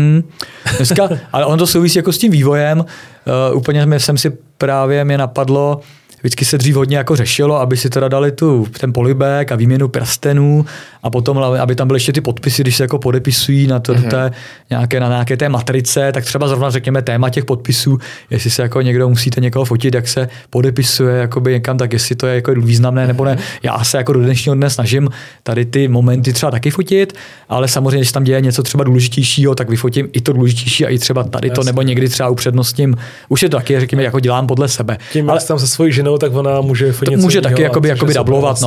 Speaker 3: Dneska, ale ono to souvisí jako s tím vývojem. Úplně jsem si právě mě napadlo, vždycky se dřív hodně jako řešilo, aby si teda dali ten polibek a výměnu prstenů a potom, aby tam byly ještě ty podpisy, když se jako podepisují na nějaké té matrice, tak třeba zrovna řekněme téma těch podpisů, jestli se jako někdo musíte někoho fotit, jak se podepisuje jakoby někam, tak jestli to je jako významné nebo ne. Já se jako do dnešního dne snažím tady ty momenty třeba taky fotit, ale samozřejmě, když tam děje něco třeba důležitějšího, tak vyfotím i to důležitější a i třeba tady to, nebo někdy třeba upřednostním. Už je to taky, řekněme, jako dělám podle sebe.
Speaker 1: Tím, ale tam se svojí ženou, tak ona může fotit
Speaker 3: může taky jakoby dublovat,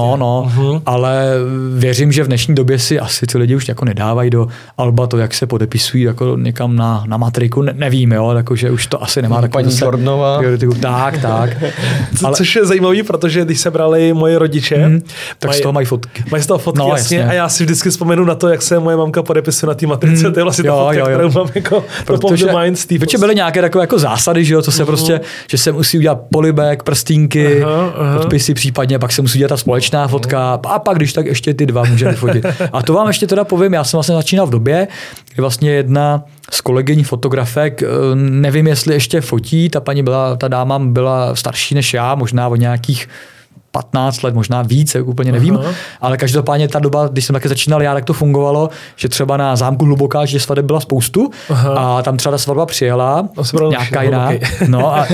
Speaker 3: ale věřím, že v dnešní době si asi ty lidi už jako nedávají do alba to, jak se podepisují jako někam na matriku, nevím, jo, jakože už to asi nemá takovou
Speaker 2: paní Jordanová.
Speaker 3: Tak.
Speaker 1: Ale což je zajímavý, protože když se brali moji rodiče,
Speaker 3: tak z toho mají fotky.
Speaker 1: Mají z toho fotky, jasně. A já si vždycky vzpomenu na to, jak se moje mamka podepisuje na té matrice, to je vlastně ta fotka, kterou mám jako top of the mind.
Speaker 3: Protože byly nějaké takové jako zásady, že jo, co se prostě, že se musí udělat polibek, prstínky, podpisy případně, pak se musí dělat ta společná fotka a pak když tak ještě ty dva můžeme fotit. A to vám ještě teda povím, já jsem vlastně začínal v době, kdy vlastně jedna z kolegyní fotografek, nevím, jestli ještě fotí, ta dáma byla starší než já, možná o nějakých 15 let, možná víc, úplně nevím, ale každopádně ta doba, když jsem taky začínal já, tak to fungovalo, že třeba na zámku Hluboká, že svateb byla spoustu a tam třeba ta svatba přijela, nějaká jiná. No a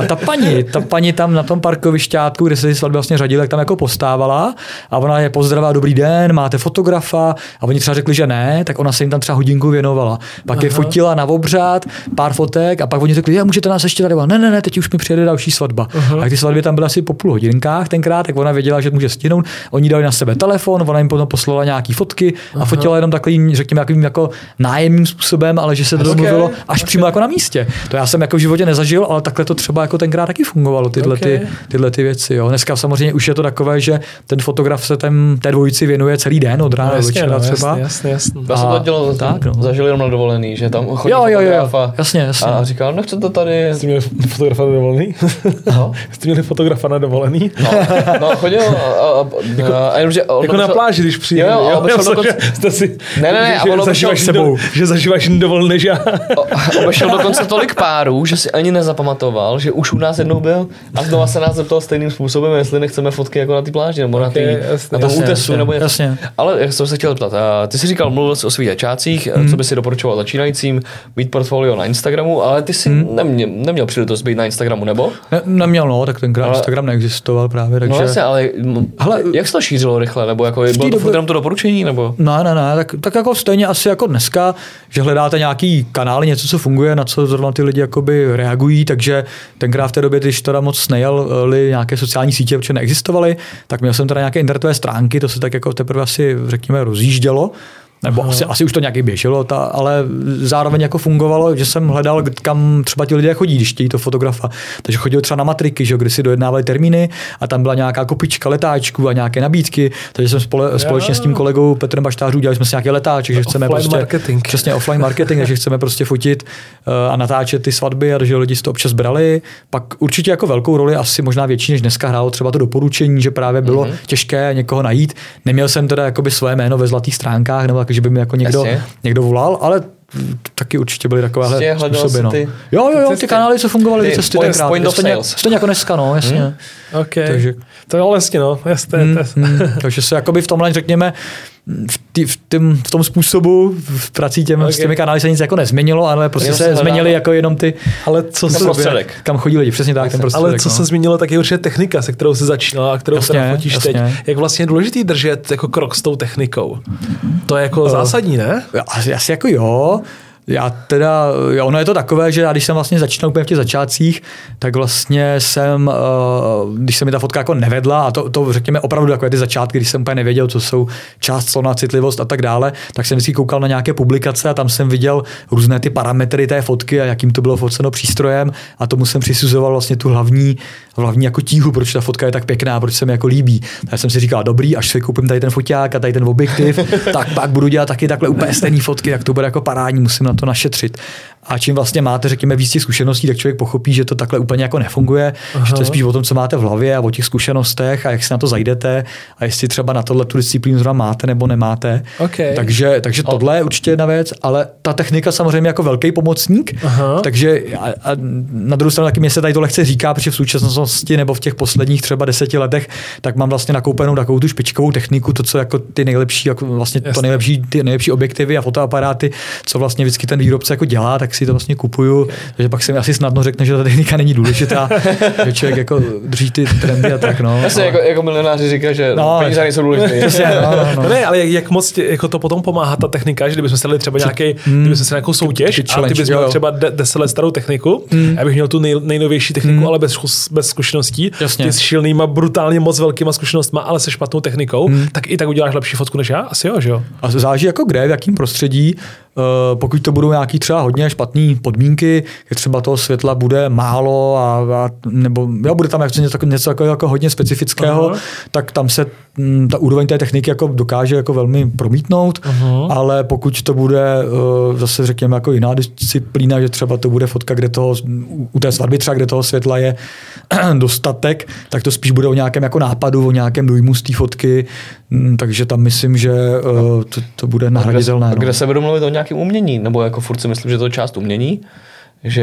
Speaker 3: ta paní tam na tom parkovišťátku, kde se ty svatby vlastně řadily, tak tam jako postávala a ona je pozdravila, dobrý den, máte fotografa a oni třeba řekli, že ne, tak ona se jim tam třeba hodinku věnovala. Pak je fotila na obřad, pár fotek a pak oni řekli, můžete nás ještě tady, ne, teď už mi přijede další svatba. A ty svatby tam byly asi po půl hodinkách tenkrát tenkrát, tak ona věděla, že může stihnout. Oni dali na sebe telefon, ona jim potom poslala nějaký fotky a fotila jenom takovým, řekněme, jako nájemným způsobem, ale že se to domluvilo až přímo jako na místě. To já jsem jako v životě nezažil, ale takhle to třeba jako tenkrát taky fungovalo, tyhle ty věci. Jo. Dneska samozřejmě už je to takové, že ten fotograf se té dvojici věnuje celý den od rána do večera třeba.
Speaker 2: Jasně. Já jsem to dělal, zažil jenom na dovolený, že tam chodí fotograf a říkal, nechcete tady.
Speaker 1: Jste měli fotografa na dovolený? Jste měli fotografa na dovolený?
Speaker 2: No, chodil a jenom, že
Speaker 1: jako na pláži, když přijde. Že zažíváš dovolený, že
Speaker 2: obešel dokonce tolik párů, že si ani nezapamatoval, že už u nás jednou byl a znova se nás zeptal stejným způsobem, jestli nechceme fotky jako na té pláži nebo na tom útesu nebo něco. Ale jak jsem se chtěl ptat, ty jsi říkal, mluvil jsi o svých začátcích, co by si doporučoval začínajícím, mít portfolio na Instagramu, ale ty jsi neměl příležitost být na Instagramu, nebo?
Speaker 3: Neměl, no, tak tenkrát Instagram neexistoval právě, takže...
Speaker 2: No jasně, ale jak se to šířilo rychle, nebo jako bylo to furt jenom to doporučení, nebo?
Speaker 3: Ne, tak jako stejně asi jako dneska, že hledáte nějaký kanály, něco, co funguje, na co zrovna ty lidi jakoby reagují, takže tenkrát v té době, když teda moc nejeli nějaké sociální sítě, protože neexistovaly, tak měl jsem teda nějaké internetové stránky, to se tak jako teprve asi, řekněme, rozjíždělo. Nebo asi už to nějaký běželo, ale zároveň jako fungovalo, že jsem hledal, kam třeba ti lidé chodí, když chtějí to fotografa. Takže chodil třeba na matriky, že, kdy si dojednávali termíny a tam byla nějaká kopička letáčků a nějaké nabídky. Takže jsem společně s tím kolegou Petrem Baštářů dělali jsme si nějaké letáčky, že chceme
Speaker 1: offline marketing.
Speaker 3: Přesně offline marketing, že chceme prostě fotit a natáčet ty svatby a že lidi si to občas brali. Pak určitě jako velkou roli, asi možná větší než dneska hrálo třeba to doporučení, že právě bylo těžké někoho najít. Neměl jsem teda jakoby své jméno ve zlatých stránkách nebo že by mi jako někdo volal, ale taky určitě byly takovéhle způsoby. No. Jo, ty kanály, co fungovaly, ty cesty tenkrát. Stejně jako dneska, no, jasně.
Speaker 1: Okay. Takže, to je jasně, no, jasně.
Speaker 3: Takže se jakoby v tomhle, řekněme, v tom způsobu v prací s těmi kanály se nic jako nezměnilo, ale prostě se změnily jako jenom ty,
Speaker 2: ale co se prostředek.
Speaker 3: Kam chodí lidi, přesně tak, ten prostředek.
Speaker 1: Ale co se změnilo, tak je určitě technika, se kterou se začínala a kterou teda fotíš teď. Jak vlastně je důležitý držet jako krok s tou technikou. To je jako zásadní, ne?
Speaker 3: Asi jako jo. Ono je to takové, že já když jsem vlastně začínal úplně v těch začátcích, tak vlastně když se mi ta fotka jako nevedla, a to řekněme opravdu takové ty začátky, když jsem úplně nevěděl, co jsou část, slona, citlivost a tak dále, tak jsem vždycky koukal na nějaké publikace a tam jsem viděl různé ty parametry té fotky a jakým to bylo foceno přístrojem a tomu jsem přisuzoval vlastně tu hlavní jako tíhu, proč ta fotka je tak pěkná, proč se mi jako líbí. Tak jsem si říkal, dobrý, až si koupím tady ten foťák a tady ten objektiv, tak pak budu dělat taky takhle úplně stejný fotky, tak to bude jako parádní, musím na to našetřit. A čím vlastně máte, řekněme, víc těch zkušeností, tak člověk pochopí, že to takhle úplně jako nefunguje, že to je spíš o tom, co máte v hlavě a o těch zkušenostech a jak si na to zajdete a jestli třeba na tohle tu disciplínu zrovna máte nebo nemáte.
Speaker 1: Okay.
Speaker 3: Takže tohle je určitě jedna věc, ale ta technika samozřejmě jako velký pomocník, takže a na druhou stranu taky mě se tady to lehce říká, protože v současnosti nebo v těch posledních třeba 10 letech, tak mám vlastně nakoupenou takovou tu špičkovou techniku, to co jako ty nejlepší, jako vlastně ty nejlepší objektivy a fotoaparáty, co vlastně vždycky ten výrobce jako dělá, tak si to vlastně kupuju, takže pak se mi asi snadno řekne, že ta technika není důležitá, že člověk jako drží ty trendy a tak, no.
Speaker 2: Asi jako milionáři říkají, že peníze nejsou důležité.
Speaker 1: No. Ne, ale jak moc jako to potom pomáhá ta technika, že kdybychom se dali třeba kdybychom se nějakou soutěž a ty bys měl třeba 10 let starou techniku, já bych měl tu nejnovější techniku, ale bez zkušeností, ty s šilnýma, brutálně moc velkýma zkušenostma, ale se špatnou technikou, tak i tak uděláš lepší fotku než já? Asi jo, že jo?
Speaker 3: A záleží jako kde, v jakém prostředí. Pokud to budou nějaký třeba hodně špatné podmínky, že třeba toho světla bude málo nebo bude tam něco jako hodně specifického, tak tam se ta úroveň té techniky jako dokáže jako velmi promítnout, ale pokud to bude zase řekněme jako jiná disciplína, že třeba to bude fotka, kde toho u té svatby třeba, kde toho světla je dostatek, tak to spíš bude o nějakém jako nápadu, o nějakém dojmu z té fotky, takže tam myslím, že to bude nahraditelné.
Speaker 2: Kde se budu mluvit o nějakém umění, nebo jako furt si myslím, že to je část umění, že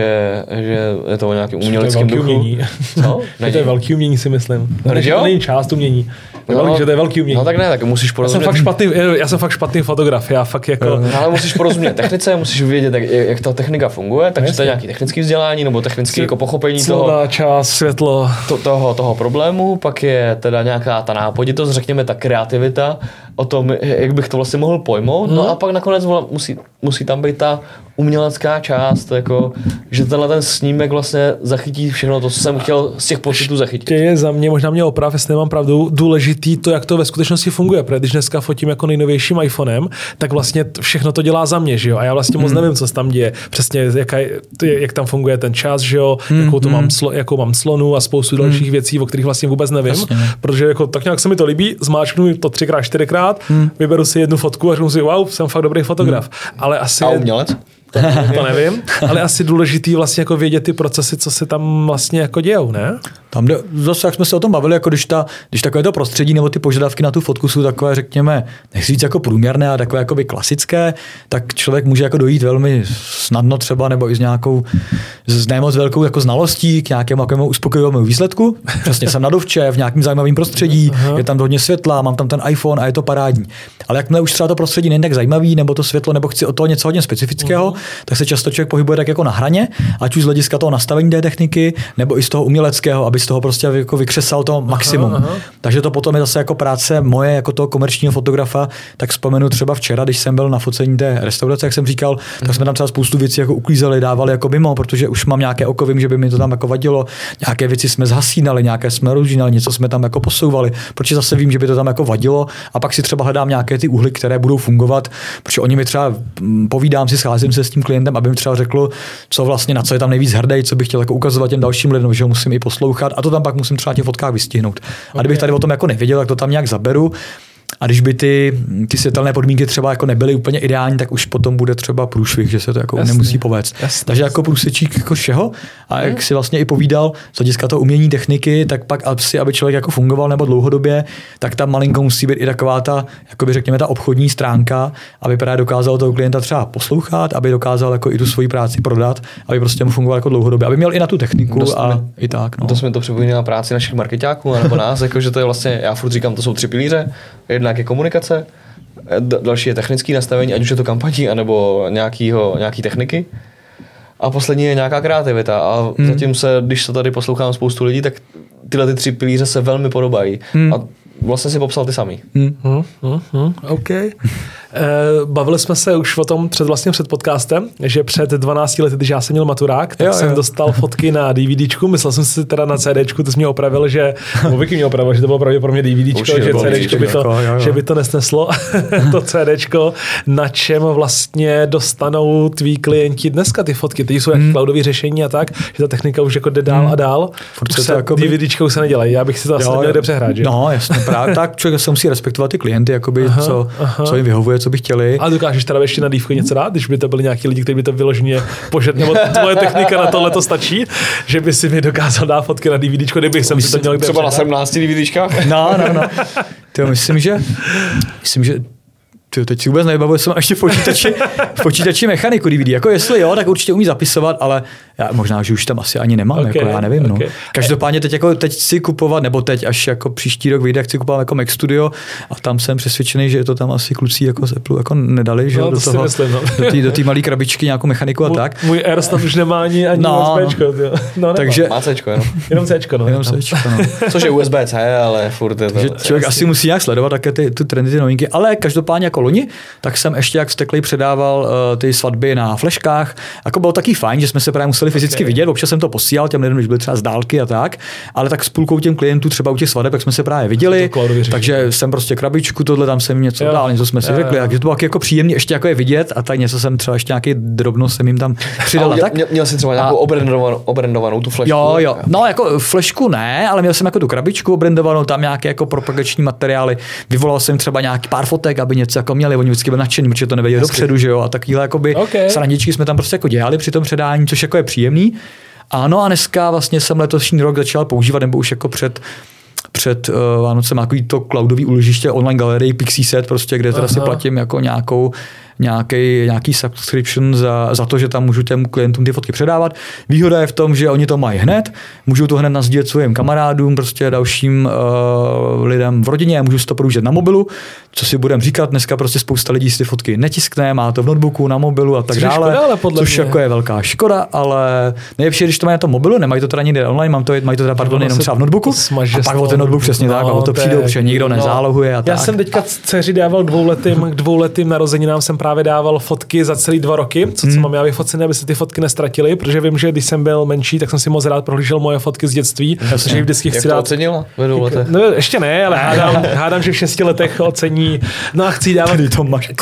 Speaker 2: je to o nějakém uměleckém duchu.
Speaker 1: No, to je velký umění, si myslím. To není část umění. Že to je velký umění.
Speaker 2: No tak ne, tak musíš porozumět.
Speaker 1: Já jsem fakt špatný fotograf, já fakt jako...
Speaker 2: Ale musíš porozumět technice, musíš vědět, jak ta technika funguje, takže to je nějaký technický vzdělání nebo technické jako pochopení
Speaker 1: toho čas, světlo.
Speaker 2: Toho problému, pak je teda nějaká ta nápaditost, řekněme ta kreativita, o tom, jak bych to vlastně mohl pojmout, no a pak nakonec musí tam být ta umělecká část, jako, že tenhle ten snímek vlastně zachytí všechno to, co jsem chtěl z těch pocitů zachytit.
Speaker 1: Je za mě, možná mě oprav, jestli nemám pravdu, důležitý to, jak to ve skutečnosti funguje, protože když dneska fotím jako nejnovějším iPhonem, tak vlastně všechno to dělá za mě, že jo, a já vlastně moc nevím, co se tam děje, přesně jak tam funguje ten čas, že jo, jakou mám slonu a spoustu dalších věcí, o kterých vlastně vůbec nevím, vlastně. Protože jako tak nějak se mi to líbí, zmáčknu to 3x, 4x, vyberu si jednu fotku a řeknu si, wow, jsem fakt dobrý fotograf. Ale asi...
Speaker 2: A umělec?
Speaker 1: To nevím, ale asi důležitý vlastně jako vědět ty procesy, co se tam vlastně jako dějou, ne?
Speaker 3: Tam zase, jak jsme se o tom bavili, jako když takové to prostředí nebo ty požadavky na tu fotku jsou takové, řekněme, nechci říct jako průměrné a takové jakoby klasické, tak člověk může jako dojít velmi snadno třeba nebo i s nemoc velkou jako znalostí k nějakému uspokojivému výsledku. Přesně jsem na dovče, v nějakém zajímavém prostředí, je tam hodně světla, mám tam ten iPhone a je to parádní. Ale jakmile už třeba to prostředí není tak zajímavý, nebo to světlo, nebo chci od toho něco hodně specifického, tak se často člověk pohybuje tak jako na hraně, ať už z hlediska toho nastavení té techniky, nebo i z toho uměleckého, aby z toho prostě jako vykřesal to maximum. Takže to potom je zase jako práce moje, jako toho komerčního fotografa, tak vzpomenu třeba včera, když jsem byl na focení té restaurace, jak jsem říkal, tak jsme tam třeba spoustu věcí jako uklízeli, dávali jako mimo, protože už mám nějaké oko, vím, že by mi to tam jako vadilo, nějaké věci jsme zhasínali, nějaké jsme rozžínali, něco jsme tam jako posouvali, protože zase vím, že by to tam jako vadilo, a pak si třeba hledám nějaké ty úhly, které budou fungovat, protože oni mi třeba povídám si, scházím se s tím klientem, aby mi třeba řekl, co vlastně, na co je tam nejvíc hrdý, co bych chtěl jako ukazovat těm dalším lidem, že ho musím i poslouchat, a to tam pak musím třeba na těch fotkách vystihnout. A kdybych tady o tom jako nevěděl, tak to tam nějak zaberu. A když by ty světelné podmínky třeba jako nebyly úplně ideální, tak už potom bude třeba průšvih, že se to jako nemusí povést. Takže jako průsečík jako všeho. A jak si vlastně i povídal, z hlediska toho umění techniky, tak pak aby člověk jako fungoval nebo dlouhodobě, tak tam malinko musí být i taková ta, jakoby řekněme, ta obchodní stránka, aby právě dokázal toho klienta třeba poslouchat, aby dokázal jako i tu svoji práci prodat, aby prostě mu fungoval jako dlouhodobě, aby měl i na tu techniku i tak. No.
Speaker 2: To jsme to připomíná na práci našich marketáků nebo nás, jako že to je vlastně, já furt říkám, to jsou 3 pilíře. Jednak je komunikace, další je technické nastavení, ať už je to kampaní, anebo nějaký techniky. A poslední je nějaká kreativita. A zatím když se tady poslouchám spoustu lidí, tak tyhle ty 3 pilíře se velmi podobají. A vlastně si popsal ty samý.
Speaker 1: OK. Bavili jsme se už o tom před podcastem, že před 12 lety, když já jsem měl maturák, tak jsem dostal fotky na DVDčku. Myslel jsem si teda na CDčku, ty jsi mě opravil, že Vicky mě opravil, že to bylo pravděpodobně DVDčko, že CDčko že by to nesneslo. To CDčko, na čem vlastně dostanou tví klienti dneska ty fotky. Ty jsou jak cloudové řešení a tak, že ta technika už jako jde dál a dál. DVDčko už se nedělají. Já bych si to asi neměl kde přehrát, že?
Speaker 3: No, jasně, právě tak člověk se musí respektovat ty klienty, jakoby, co jim vyhovuje, co by chtěli.
Speaker 1: A dokážeš teda ještě na dívku něco dát, když by to byli nějaký lidi, kteří by to vyloženě požadovali, nebo tvoje technika na tohle to stačí, že by si mi dokázal dát fotky na DVDčko, kdybych jsem si to měl kde
Speaker 2: třeba na 17 DVDčkách?
Speaker 3: No. Myslím, že teď si vůbec nevybavuji, jsem ještě v počítači mechaniku DVD. Jako jestli jo, tak určitě umí zapisovat, ale já možná, že už tam asi ani nemám, jako já nevím. No. Každopádně teď chci kupovat, nebo teď až jako příští rok vyjde, chci kupovat jako Mac Studio a tam jsem přesvědčený, že to tam asi kluci jako z Apple jako nedali, že do toho, do té malé krabičky nějakou mechaniku a tak.
Speaker 1: Můj Air snad už nemá ani USBčko. No,
Speaker 3: takže
Speaker 2: má Cčko, jenom.
Speaker 1: Jenom Cčko, no.
Speaker 2: Což je USB-C, ale furt je to.
Speaker 3: Člověk asi musí nějak sledovat také ty trendy, ty novinky, ale každopádně jako loni, tak jsem ještě jak vzteklej předával ty svatby na fleškách. Jako bylo taky fajn, že jsme se právě museli fyzicky vidět, občas jsem to posílal těm lidem, když byli třeba z dálky a tak, ale tak s půlkou těm klientů třeba u těch svateb, tak jsme se právě viděli, takže jsem prostě krabičku, tohle tam jsem něco dál, něco jsme si řekli, takže to bylo jako příjemný ještě jako je vidět a tak něco jsem třeba ještě nějaký drobnost jsem jim tam přidal.
Speaker 2: Měl jsi třeba nějakou obrandovanou tu flešku?
Speaker 3: Jo. No jako flešku ne, ale měl jsem jako tu krabičku obrandovanou, tam nějaké jako propagační materiály. Vyvolal jsem třeba nějaký pár fotek, aby něco jako měli, oni vždycky byli nadšení, protože to nevěděli dopředu, že jo, a takovýhle jakoby srandičky jsme tam prostě jako dělali při tom předání, což jako je příjemný. Ano, a dneska vlastně jsem letošní rok začal používat, nebo už jako před Vánocem takový to cloudový úložiště online galerii Pixie Set, prostě, kde teda si platím jako nějaký subscription za to, že tam můžu těm klientům ty fotky předávat. Výhoda je v tom, že oni to mají hned, můžou to hned nasdílet svým kamarádům, prostě dalším lidem v rodině, můžu si to použít na mobilu, co si budeme říkat, dneska prostě spousta lidí si ty fotky netiskne, má to v notebooku, na mobilu a tak dále, což jako je velká škoda, ale nejlepší, když to mají na tom mobilu, nemají to teda nikde online, mají to teda jenom třeba v notebooku a pak o ten notebook přesně tak, a o to přijde, protože nikdo nezálohuje a tak.
Speaker 1: Já jsem teďka dceři dával k dvouletým narozeninám jsem právě dával fotky za celý 2 roky, co mám já vyfocené, aby se ty fotky nestratily, protože vím, že když jsem byl menší, tak jsem si moc rád prohlížel moje fotky z dětství, takže vždycky chci dát.
Speaker 2: Jak to ocenila ve 2 letech?
Speaker 1: No, ještě ne, ale hádám, že v 6 letech ocení. No a chci dávat
Speaker 3: to máš.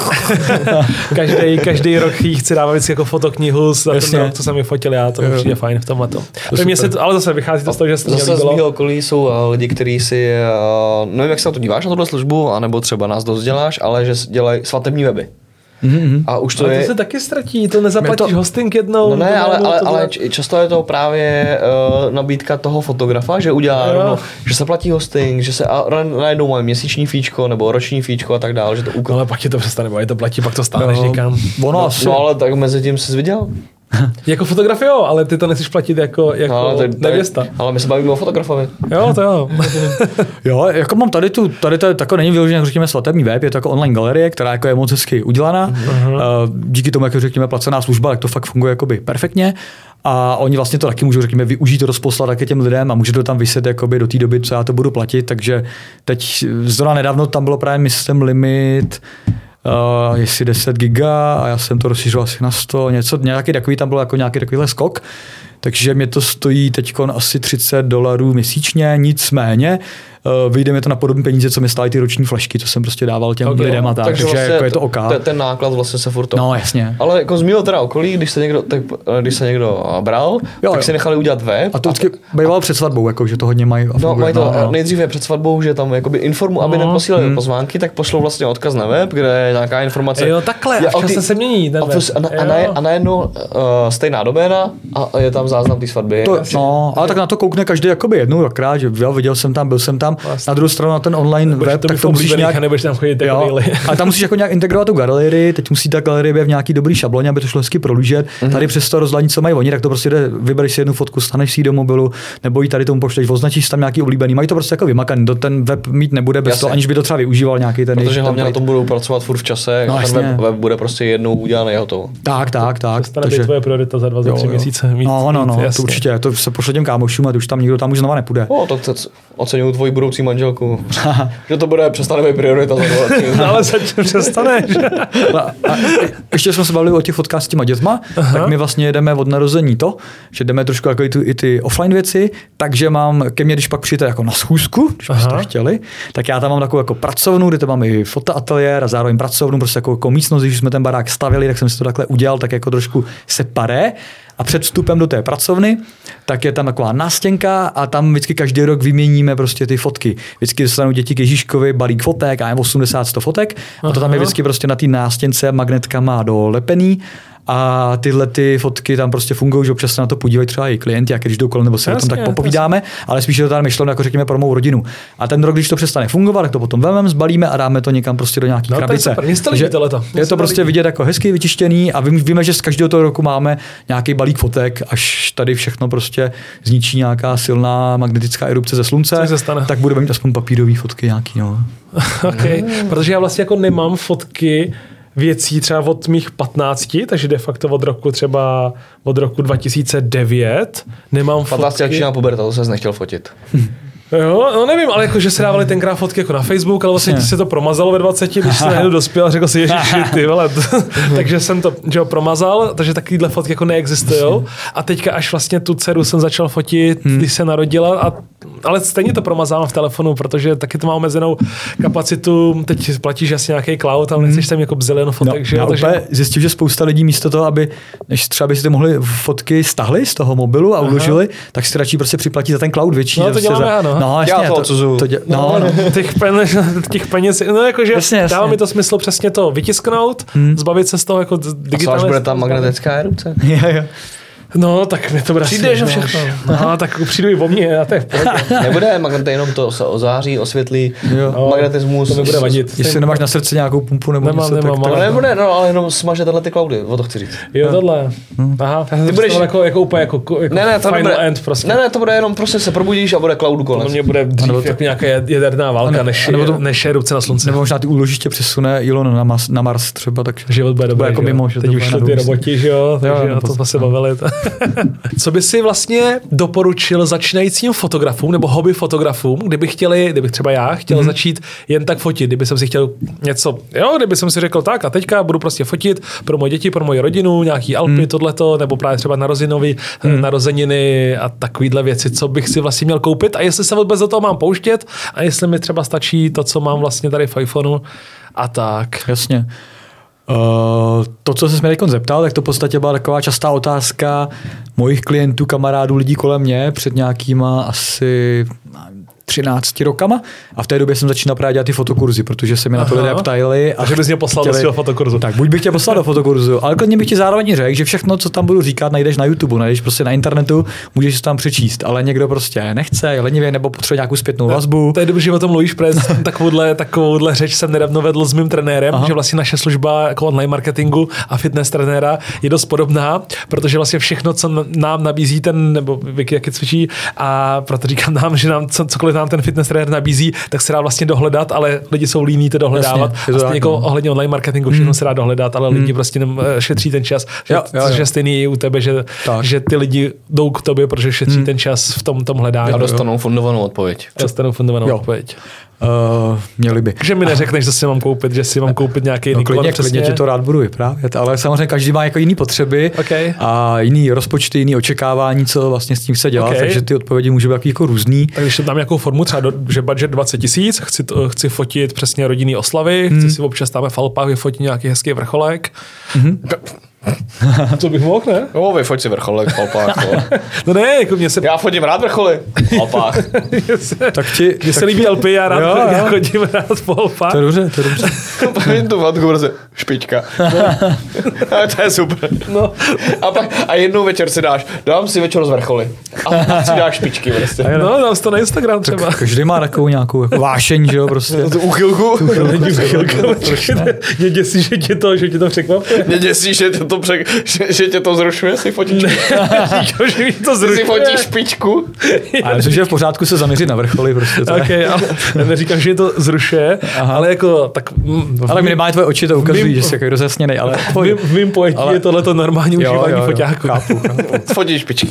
Speaker 1: každý rok jí chci dávat vždycky jako fotoknihu za ten rok, co jsem mi fotil já, to přijde fajn v tomhletom. Ale zase vychází to z toho, že se
Speaker 2: zase z mého okolí jsou lidi, kteří si, nevím, jak se na to díváš na tuhle službu, anebo třeba nás dost děláš, ale že dělají svatební weby. A už to
Speaker 1: ale to se taky ztratí, to nezaplatíš hosting jednou.
Speaker 2: No ne, ale často je to právě nabídka toho fotografa, že udělá rovno, že se platí hosting, že se najednou mají měsíční fíčko nebo roční fíčko a tak dále, že to
Speaker 1: ale pak ti to přestane, bo je to platí, pak to stáhneš někam.
Speaker 2: No ale tak mezi tím jsi viděl?
Speaker 1: Jako fotograf jo, ale ty to nechceš platit jako nevěsta.
Speaker 2: Ale my se bavíme o fotografovi.
Speaker 1: Jo, to jo.
Speaker 3: Jo, jako mám tady to jako není vyloženě, řekněme, svatební web, je to jako online galerie, která jako je moc hezky udělaná. Díky tomu, jako řekněme, placená služba, tak to fakt funguje jakoby perfektně. A oni vlastně to taky můžou, řekněme, využít, rozposlat taky těm lidem a může to tam vyset jakoby do té doby, co já to budu platit. Takže teď zrovna nedávno tam bylo právě myslím limit, jestli 10 giga a já jsem to rozšířil asi na 100, nějaký takový, tam bylo jako nějaký takovýhle skok. Takže mě to stojí teď asi $30 měsíčně, nicméně vyjde mi to na podobné peníze, co mi stály ty roční flašky, co jsem prostě dával těm lidem a tak, takže
Speaker 2: vlastně
Speaker 3: jako je to OK.
Speaker 2: Ten náklad vlastně se furt
Speaker 3: No, jasně.
Speaker 2: Ale jako z mého teda okolí, když se někdo bral, tak si nechali udělat web.
Speaker 3: A to vždycky bývalo před svatbou, jako, že to hodně mají.
Speaker 2: Mají to nejdříve před svatbou, že tam jakoby aby neposílali pozvánky, tak pošlou vlastně odkaz na web, kde je nějaká informace.
Speaker 1: Jo, takhle, a včas se mění ten web.
Speaker 2: A najednou stejná doména a je tam záznam té svatby.
Speaker 3: Ale tak na to koukne každý jakoby jednou, dvakrát, že viděl jsem tam, byl jsem tam. Na druhou stranu na ten online web, tak to musíš nějak,
Speaker 1: tam chodit jako
Speaker 3: ale tam musíš jako nějak integrovat tu galerii, teď musí ta galerie být v nějaký dobrý šabloně, aby to šlo hezky prolížet. Tady přes to rozhlední, co mají oni, tak to prostě jde, vybereš si jednu fotku, staneš si ji do mobilu, nebo ji tady tomu pošleš, označíš tam nějaký oblíbený. Mají to prostě jako vymakaný, ten web mít nebude bez toho, aniž by to třeba využíval nějaký ten.
Speaker 2: Protože hlavně na tom budou pracovat furt v čase, ten web bude prostě jednou udělaný hotovo.
Speaker 3: Tak.
Speaker 1: To je tvoje priorita za 2-3 měsíce.
Speaker 3: No, to určitě, to se pošle těm kámošům a už tam nikdo tam už znova nepůjde.
Speaker 2: To oceňuju tvoji budoucí manželku. Že to přestane být priorita za 2.
Speaker 1: Ale přestaneš.
Speaker 3: Ještě jsme se bavili o těch fotkách s těma dětma, tak my vlastně jedeme od narození to, že jdeme trošku jako i ty offline věci, takže mám ke mně, když pak přijete jako na schůzku, když byste to chtěli, tak já tam mám takovou jako pracovnu, kde to mám i fotoateliér a zároveň pracovnu, prostě jako místnost, když jsme ten barák stavili, tak jsem si to takhle udělal, tak jako trošku separé. A před vstupem do té pracovny, tak je tam taková nástěnka a tam vždycky každý rok vyměníme prostě ty fotky. Vždycky dostanou děti k Ježíškovi balík fotek a 80-100 fotek a to tam je vždycky prostě na té nástěnce magnetkama dolepený. A tyhle ty fotky tam prostě fungují, že občas se na to podívají třeba i klienti, jak když jdou kolem, nebo se o tom tak popovídáme, ale spíš je to tam myšleno, jako řekněme, pro mou rodinu. A ten rok, když to přestane fungovat, tak to potom vememe, zbalíme a dáme to někam prostě do nějaký krabice. Je to prostě vidět jako hezky vytištěný a víme, že z každého toho roku máme nějaký balík fotek, až tady všechno prostě zničí nějaká silná magnetická erupce ze slunce, tak budeme mít aspoň papírové fotky nějaký. No.
Speaker 1: Okay. Protože já vlastně jako nemám fotky věcí třeba od mých 15, takže de facto od roku 2009 nemám
Speaker 2: 15
Speaker 1: fotky.
Speaker 2: 15 puberta, to ses nechtěl fotit.
Speaker 1: Jo, no nevím, ale jako, že se dávali tenkrát fotky jako na Facebook, ale vlastně se to promazalo ve 20, když jsem najednou dospěl a řekl si, ježiši, ty vole. Takže jsem to promazal, takže takovýhle fotky jako neexistujou. A teďka až vlastně tu dceru jsem začal fotit, když se narodila, ale stejně to promazávám v telefonu, protože taky to má omezenou kapacitu. Teď platíš asi nějaký cloud, ale nechceš tam jako bzilion fotek, že?
Speaker 3: Já úplně zjistil, že spousta lidí místo toho, aby než třeba by si mohli fotky stahli z toho mobilu a uložili, tak si radši prostě připlatí za ten cloud větší.
Speaker 1: No to děláme, ano.
Speaker 3: No, jasně,
Speaker 2: já to odsuzuju.
Speaker 1: Těch peněz, no jakože dává mi to smysl přesně to vytisknout, zbavit se z toho jako digitálně.
Speaker 2: A co až bude tam magnetická erupce?
Speaker 3: Jo.
Speaker 1: No, tak mi to bude
Speaker 2: přijdeš
Speaker 1: asi,
Speaker 2: všechno.
Speaker 1: No, tak přijdu i o mě a to je v pohodě.
Speaker 2: Nebude magnet, jenom to se ozáří, osvětlí, magnetismus.
Speaker 1: To nebude vadit.
Speaker 3: Jestli nemáš na srdci nějakou pumpu nebo
Speaker 1: Nemám,
Speaker 3: něco,
Speaker 1: nemám,
Speaker 3: tak
Speaker 2: No nebude, no, ale jenom smaže tyhle ty cloudy, o to chci říct.
Speaker 1: Jo, tohle. Aha, ty budeš jako úplně jako
Speaker 2: to
Speaker 1: final
Speaker 2: bude,
Speaker 1: end prostě.
Speaker 2: Ne, to bude jenom prostě se probudíš a bude cloudu
Speaker 1: To
Speaker 2: konec.
Speaker 1: mě bude dřív jako nějaká jaderná válka, než erupce na slunci.
Speaker 3: nebo možná ty úložiště přesune Elon na Mars třeba, tak
Speaker 1: Život bude dobrý,
Speaker 3: jako
Speaker 1: že
Speaker 3: mimo, že
Speaker 1: teď
Speaker 3: to
Speaker 1: už
Speaker 3: bude
Speaker 1: šli ty
Speaker 3: na
Speaker 1: roboti, že jo, takže
Speaker 3: Jo,
Speaker 1: na to jsme se bavili. Co by si vlastně doporučil začínajícím fotografům nebo hobby fotografům, kdyby třeba já chtěl začít jen tak fotit, kdyby jsem si chtěl něco, kdyby jsem si řekl tak a teďka budu prostě fotit pro moje děti, pro moji rodinu, nějaký Alpy, tohleto, nebo právě třeba narozeniny a takovýhle věci, co bych si vlastně měl koupit a jestli se vůbec do toho mám pouštět a jestli mi třeba stačí to, co mám vlastně tady v iPhoneu a tak.
Speaker 3: Jasně. To, co jsi mě teď zeptal, tak to v podstatě byla taková častá otázka mojich klientů, kamarádů, lidí kolem mě před nějakýma asi 13 rokama a v té době jsem začínal právě dělat ty fotokurzy, protože se mi na to lidé ptali.
Speaker 1: A že bys mě poslal do svého fotokurzu.
Speaker 3: Tak, buď bych tě poslal do fotokurzu, ale klidně bych ti zároveň řekl, že všechno, co tam budu říkat, najdeš na YouTube, najdeš prostě na internetu, můžeš si tam přečíst, ale někdo prostě nechce, je lenivě nebo potřebuje nějakou zpětnou vazbu.
Speaker 1: To je dobře, že o tom mluvíš, protože takovouhle řeč jsem nedávno vedl s mým trenérem, že vlastně naše služba jako online marketingu a fitness trenéra je dost podobná, protože vlastně všechno, co nám nabízí nebo Vicky, jak cvičí, a proto říkám nám, že nám cokoliv nám ten fitness trenér nabízí, tak se dá vlastně dohledat, ale lidi jsou líní to dohledávat.
Speaker 3: Jasně,
Speaker 1: a stejně jako ohledně online marketingu všechno se dá dohledat, ale lidi prostě šetří ten čas. Což je stejný i u tebe, že ty lidi jdou k tobě, protože šetří ten čas v tom hledání.
Speaker 2: A dostanou fundovanou odpověď.
Speaker 1: Odpověď.
Speaker 3: Měli by.
Speaker 1: Že mi neřekneš, že si mám koupit, že si mám koupit nějaký
Speaker 3: klidně ti to rád budu vyprávět, ale samozřejmě každý má jako jiný potřeby a jiný rozpočty, jiný očekávání, co vlastně s tím se dělá, takže ty odpovědi můžou být jako různý.
Speaker 1: Tak když tam nějakou formu, třeba že budget 20 000, chci fotit přesně rodinný oslavy, chci si občas tam v Alpách vyfotit nějaký hezký vrcholek. Co bych mohl, ne?
Speaker 2: No, vyfoť si vrcholek v Alpách.
Speaker 1: No ne, jako mě se...
Speaker 2: Já fotím rád vrcholy v Alpách.
Speaker 1: Mně se líbí Alpy, já rád chodím rád po Alpách.
Speaker 3: To je dobře.
Speaker 2: Pojďme tu fotku, prostě špička. To je super.
Speaker 1: No.
Speaker 2: A jednou večer si dám si večer z vrcholy. A si dáš špičky prostě.
Speaker 1: No, dám si to na Instagram třeba.
Speaker 3: Tak každý má takovou nějakou jako vášeň, že jo, prostě.
Speaker 2: Tu úchylku.
Speaker 1: Mě děsí, že tě to překvapuje.
Speaker 2: Mě děsí, že tě to zrušuje, si fotíš.
Speaker 1: Že mi to zrušuje.
Speaker 2: Si fotíš špičku.
Speaker 3: A myslím, že je v pořádku se zaměřit na vrcholy. Prostě
Speaker 1: ale neříkám, že mi to zrušuje, ale jako tak...
Speaker 3: Ale minimálně tvoje oči to ukazují, že jsi jako rozjasněnej, ale...
Speaker 1: V mým pojetí je tohleto normální užívání foťáku.
Speaker 3: Chápu.
Speaker 2: Fotíš špičky.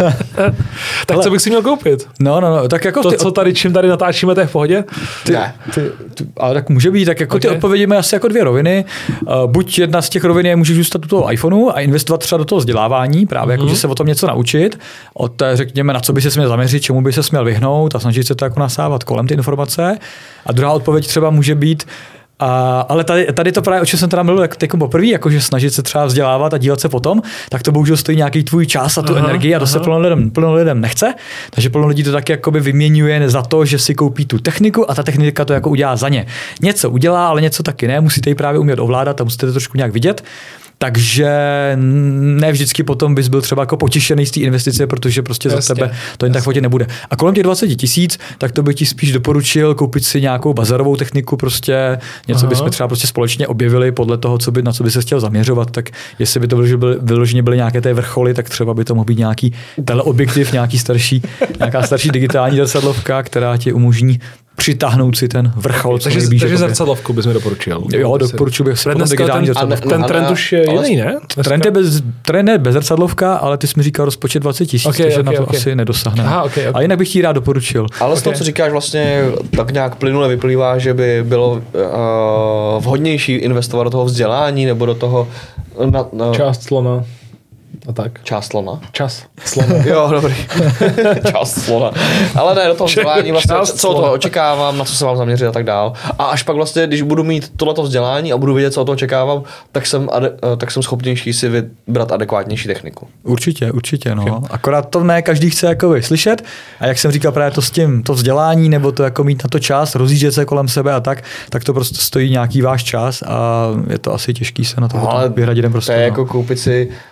Speaker 1: Tak co bych si měl koupit?
Speaker 3: No, tak jako...
Speaker 1: Čím tady natáčíme, to je v pohodě?
Speaker 2: Ne.
Speaker 3: Ale tak může být, tak jako ty odpovědi mají asi jako dvě roviny. Buď jedna z těch rovin je, můžeš zůstat u toho iPhoneu a investovat třeba do toho vzdělávání, právě jako, že se o tom něco naučit, řekněme, na co by se směl zaměřit, čemu by se směl vyhnout a snažit se to jako nasávat kolem ty informace. A druhá odpověď třeba může být, ale tady to právě, o čem jsem teda mluvil jako poprvé, jakože snažit se třeba vzdělávat a dívat se potom, tak to bohužel stojí nějaký tvůj čas a tu energii a to se plno lidem nechce. Takže plno lidí to taky jakoby vyměňuje za to, že si koupí tu techniku a ta technika to jako udělá za ně. Něco udělá, ale něco taky ne, musíte ji právě umět ovládat a musíte to trošku nějak vidět. Takže ne vždycky potom bys byl třeba jako potěšený z té investice, protože prostě za tebe to jen tak fotit nebude. A kolem těch 20 000, tak to bych ti spíš doporučil koupit si nějakou bazarovou techniku, prostě něco bychom třeba prostě společně objevili podle toho, na co by se chtěl zaměřovat. Tak jestli by to vyloženě byly nějaké té vrcholy, tak třeba by to mohl být nějaký teleobjektiv, nějaká starší digitální zrcadlovka, která ti umožní přitáhnout si ten vrchol, co nejblíže.
Speaker 1: Takže zrcadlovku bys mi doporučil.
Speaker 3: Jo, doporučil bych si potom digitální zrcadlovku.
Speaker 1: Ten trend už je jiný, ne?
Speaker 3: Trend je bez zrcadlovka, ale ty jsi mi říkal rozpočet 20 000, takže na to asi nedosáhne. A jinak bych ti rád doporučil.
Speaker 2: Ale z toho, co říkáš, vlastně tak nějak plynule vyplývá, že by bylo vhodnější investovat do toho vzdělání nebo do toho...
Speaker 1: Část slona. A tak.
Speaker 2: Část slona?
Speaker 1: Čas slona.
Speaker 2: Jo, dobrý. Část slona. Ale ne, do toho vzdělání vlastně, co od toho očekávám, na co se mám zaměřit a tak dál. A až pak vlastně, když budu mít tohleto vzdělání a budu vědět, co od toho očekávám, tak jsem schopnější si vybrat adekvátnější techniku.
Speaker 3: Určitě, no. Okay. Akorát to ne každý chce jako slyšet. A jak jsem říkal právě to s tím, to vzdělání, nebo to jako mít na to čas, rozjíždět se kolem sebe a tak to prostě stojí nějaký váš čas a je to asi těžký se na to vyhradit prostě.
Speaker 2: To je jako koupit si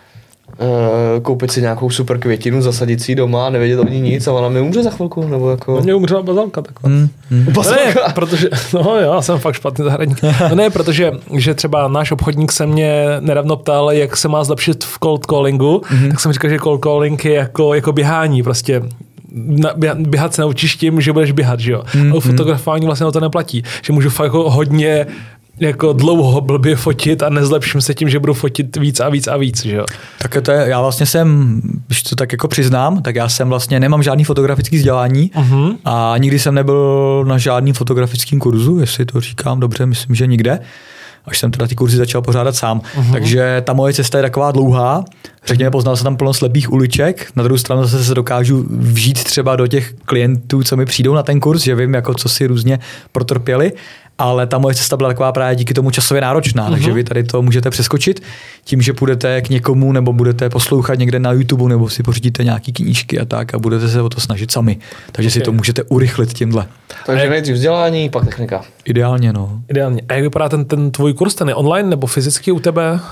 Speaker 2: koupit si nějakou super květinu, zasadit si doma a nevědět o ní nic a ona mi umře za chvilku, nebo jako...
Speaker 1: Mě umřela bazalka takhle. Ne, protože, no já jsem fakt špatný zahradník. No ne, protože že třeba náš obchodník se mě nedávno ptal, jak se má zlepšit v cold callingu, tak jsem říkal, že cold calling je jako běhání, prostě běhat se naučíš tím, že budeš běhat, že jo. A u fotografování vlastně to neplatí, že můžu fakt jako hodně jako dlouho blbě fotit a nezlepším se tím, že budu fotit víc a víc a víc, že jo.
Speaker 3: Tak to je, já vlastně jsem, když to tak jako přiznám, tak já jsem vlastně nemám žádný fotografický vzdělání a nikdy jsem nebyl na žádným fotografickým kurzu, jestli to říkám dobře, myslím, že nikde. Až jsem teda ty kurzy začal pořádat sám. Takže ta moje cesta je taková dlouhá. Řekněme, poznal jsem tam plno slepých uliček. Na druhou stranu zase se dokážu vžít třeba do těch klientů, co mi přijdou na ten kurz, že vím, jako co si různě protrpěli. Ale ta moje cesta byla taková právě díky tomu časově náročná, takže vy tady to můžete přeskočit tím, že půjdete k někomu nebo budete poslouchat někde na YouTube nebo si pořídíte nějaký knížky a tak a budete se o to snažit sami. Takže si to můžete urychlit tímhle.
Speaker 2: Takže nejdřív vzdělání, pak technika.
Speaker 3: Ideálně, no.
Speaker 1: Ideálně. A jak vypadá ten tvůj kurz, ten je online nebo fyzicky u tebe?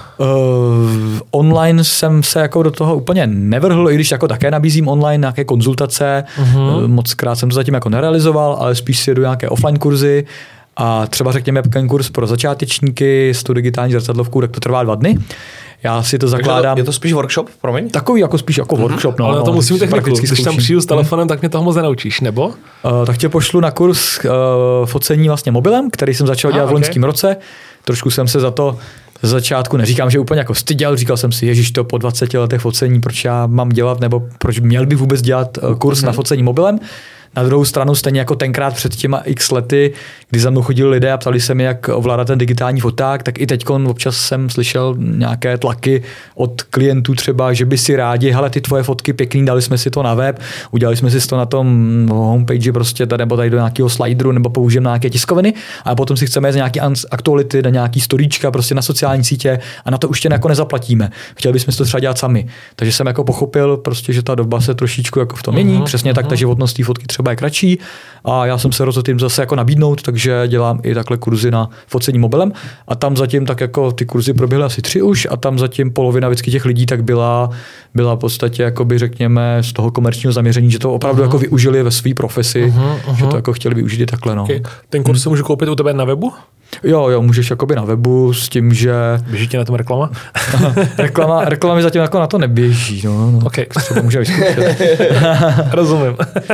Speaker 3: Online jsem se jako do toho úplně nevrhl, i když jako také nabízím online nějaké konzultace. Mockrát jsem to zatím jako nerealizoval, ale spíš si jedu nějaké offline kurzy. A třeba řekněme kurz pro začátečníky s tou digitální zrcadlovkou, tak to trvá 2 dny. Já si to zakládám.
Speaker 2: Je to spíš workshop, promiň?
Speaker 3: Takový jako spíš jako workshop. No,
Speaker 1: ale na to musím techniku. Když tam přijdu s telefonem, tak mě toho moc nenaučíš, nebo?
Speaker 3: Tak tě pošlu na kurz focení vlastně mobilem, který jsem začal dělat v loňském roce. Trošku jsem se za to z začátku, neříkám, že úplně jako styděl, říkal jsem si, ježiš, to po 20 letech focení, proč já mám dělat, nebo proč měl bych vůbec dělat kurz na focení mobilem. Na druhou stranu stejně jako tenkrát před těma x lety, kdy za mnou chodili lidé a ptali se mi, jak ovládat ten digitální foták, tak i teďkon občas jsem slyšel nějaké tlaky od klientů třeba, že by si rádi, hele, ty tvoje fotky pěkný, dali jsme si to na web, udělali jsme si to na tom homepage prostě tady, nebo tady do nějakého slideru, nebo použijeme na nějaké tiskoviny a potom si chceme jít nějaký aktuality, na nějaký storíčka prostě na sociální sítě a na to už tě jako nezaplatíme. Chtěli bychom si to třeba dělat sami. Takže jsem jako pochopil prostě, že ta doba se trošičku jako v tom mění, přesně tak ta životnost té fotky třeba je kratší a já jsem se rozhodl tím zase jako nabídnout, takže dělám i takhle kurzy na focení mobilem a tam zatím tak jako ty kurzy proběhly asi 3 už a tam zatím polovina vždycky těch lidí tak byla v podstatě jakoby řekněme z toho komerčního zaměření, že to opravdu jako využili ve své profesi, že to jako chtěli využít i takhle. No.
Speaker 1: Okay. Ten kurz se můžu koupit u tebe na webu?
Speaker 3: Jo, můžeš jakoby na webu s tím, že...
Speaker 1: Běží ti na tom reklama?
Speaker 3: reklama mi zatím jako na to neběží. No.
Speaker 1: Okay.
Speaker 3: Třeba může vyzkoušet.
Speaker 1: Rozumím.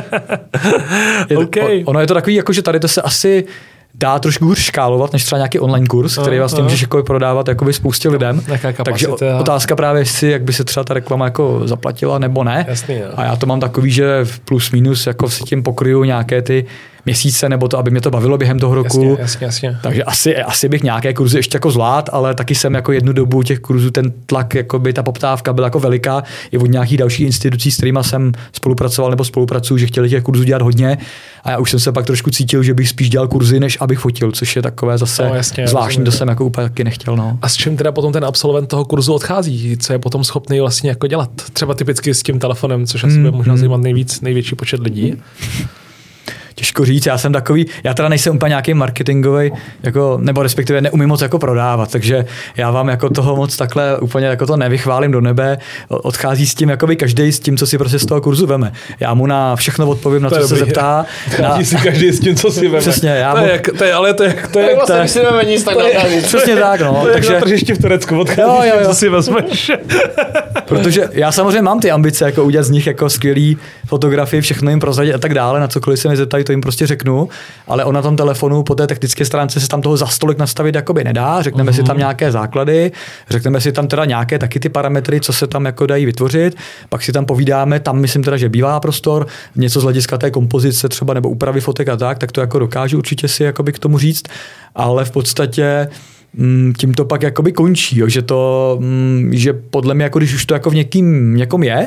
Speaker 3: Ono je to takový, jako, že tady to se asi dá trošku hůř škálovat, než třeba nějaký online kurz, který vlastně můžeš jako prodávat jakoby spoustě lidem. Takže otázka právě si, jak by se třeba ta reklama jako zaplatila nebo ne.
Speaker 1: Jasný,
Speaker 3: a já to mám takový, že plus minus jako si tím pokryju nějaké ty měsíce, nebo to, aby mě to bavilo během toho roku.
Speaker 1: Jasně.
Speaker 3: Takže asi bych nějaké kurzy ještě jako zvlád, ale taky jsem jako jednu dobu těch kurzů, ten tlak, jakoby ta poptávka byla jako veliká i od nějakých dalších institucí, s kterými jsem spolupracoval nebo spolupracuju, že chtěli těch kurzů dělat hodně a já už jsem se pak trošku cítil, že bych spíš dělal kurzy, než abych fotil, což je takové zase zvláštní, to jsem jako úplně taky nechtěl. No.
Speaker 1: A s čím teda potom ten absolvent toho kurzu odchází? Co je potom schopný vlastně jako dělat? Třeba typicky s tím telefonem, což asi bude možná zajímat největší počet lidí.
Speaker 3: Těžko říct, já teda nejsem úplně nějaký marketingový, jako, nebo respektive neumím moc jako prodávat, takže já vám jako toho moc takhle úplně jako to nevychválím do nebe, odchází s tím jakoby každý s tím, co si prostě z toho kurzu veme. Já mu na všechno odpovím, na co se zeptá.
Speaker 1: Odchází si každý s tím, co si veme.
Speaker 3: Přesně,
Speaker 2: to je vlastně, si veme nic tak
Speaker 3: přesně tak, no.
Speaker 1: To je takže, jak na tržišti v Turecku, odchází s tím, co si vezmeš.
Speaker 3: Protože já samozřejmě mám ty ambice, jako udělat z nich jako skvělý fotografii, všechno jim prozradit a tak dále, na cokoliv se mi zeptají, to jim prostě řeknu, ale on na tom telefonu po té technické stránce se tam toho za stolik nastavit jakoby nedá, řekneme si tam nějaké základy, řekneme si tam teda nějaké taky ty parametry, co se tam jako dají vytvořit, pak si tam povídáme, tam myslím teda, že bývá prostor, něco z hlediska té kompozice třeba nebo úpravy fotek a tak to jako dokážu určitě si jakoby k tomu říct, ale v podstatě tím to pak jakoby končí, jo, že podle mě, jako když už to jako v někom je,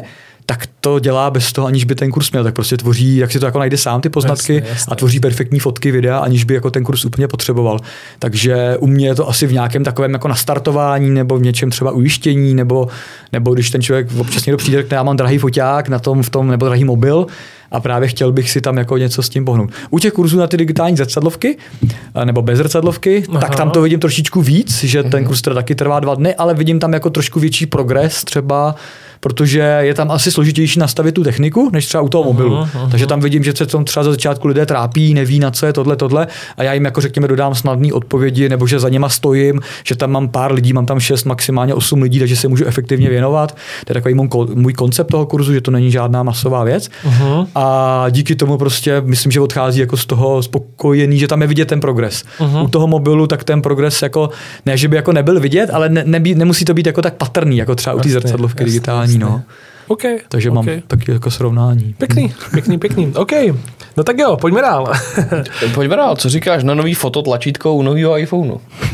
Speaker 3: tak to dělá bez toho, aniž by ten kurz měl. Tak prostě tvoří, jak si to jako najde sám ty poznatky a tvoří perfektní fotky, videa, aniž by jako ten kurz úplně potřeboval. Takže u mě je to asi v nějakém takovém jako nastartování nebo v něčem třeba ujištění, nebo když ten člověk občas někdo přijde, já mám drahý foťák na tom, v tom, nebo drahý mobil, a právě chtěl bych si tam jako něco s tím pohnout. U těch kurzů na ty digitální zrcadlovky nebo bez zrcadlovky, tak tam to vidím trošičku víc, že ten kurz teda taky trvá 2 dny, ale vidím tam jako trošku větší progres třeba, protože je tam asi složitější nastavit tu techniku, než třeba u toho mobilu. Takže tam vidím, že se tam třeba za začátku lidé trápí, neví na co je tohle a já jim jako řekněme dodám snadné odpovědi, nebo že za něma stojím, že tam mám pár lidí, mám tam 6, maximálně 8 lidí, takže se můžu efektivně věnovat. To je takový můj koncept toho kurzu, že to není žádná masová věc. A díky tomu prostě myslím, že odchází jako z toho spokojený, že tam je vidět ten progres. U toho mobilu tak ten progres jako ne, že by jako nebyl vidět, ale nemusí to být jako tak patrný, jako třeba u té zrcadlovky digitální. No.
Speaker 1: Okay,
Speaker 3: takže mám taky jako srovnání.
Speaker 1: Pěkný. OK. No tak jo, pojďme dál.
Speaker 2: Pojďme dál. Co říkáš na nový fototlačítko u nového iPhoneu?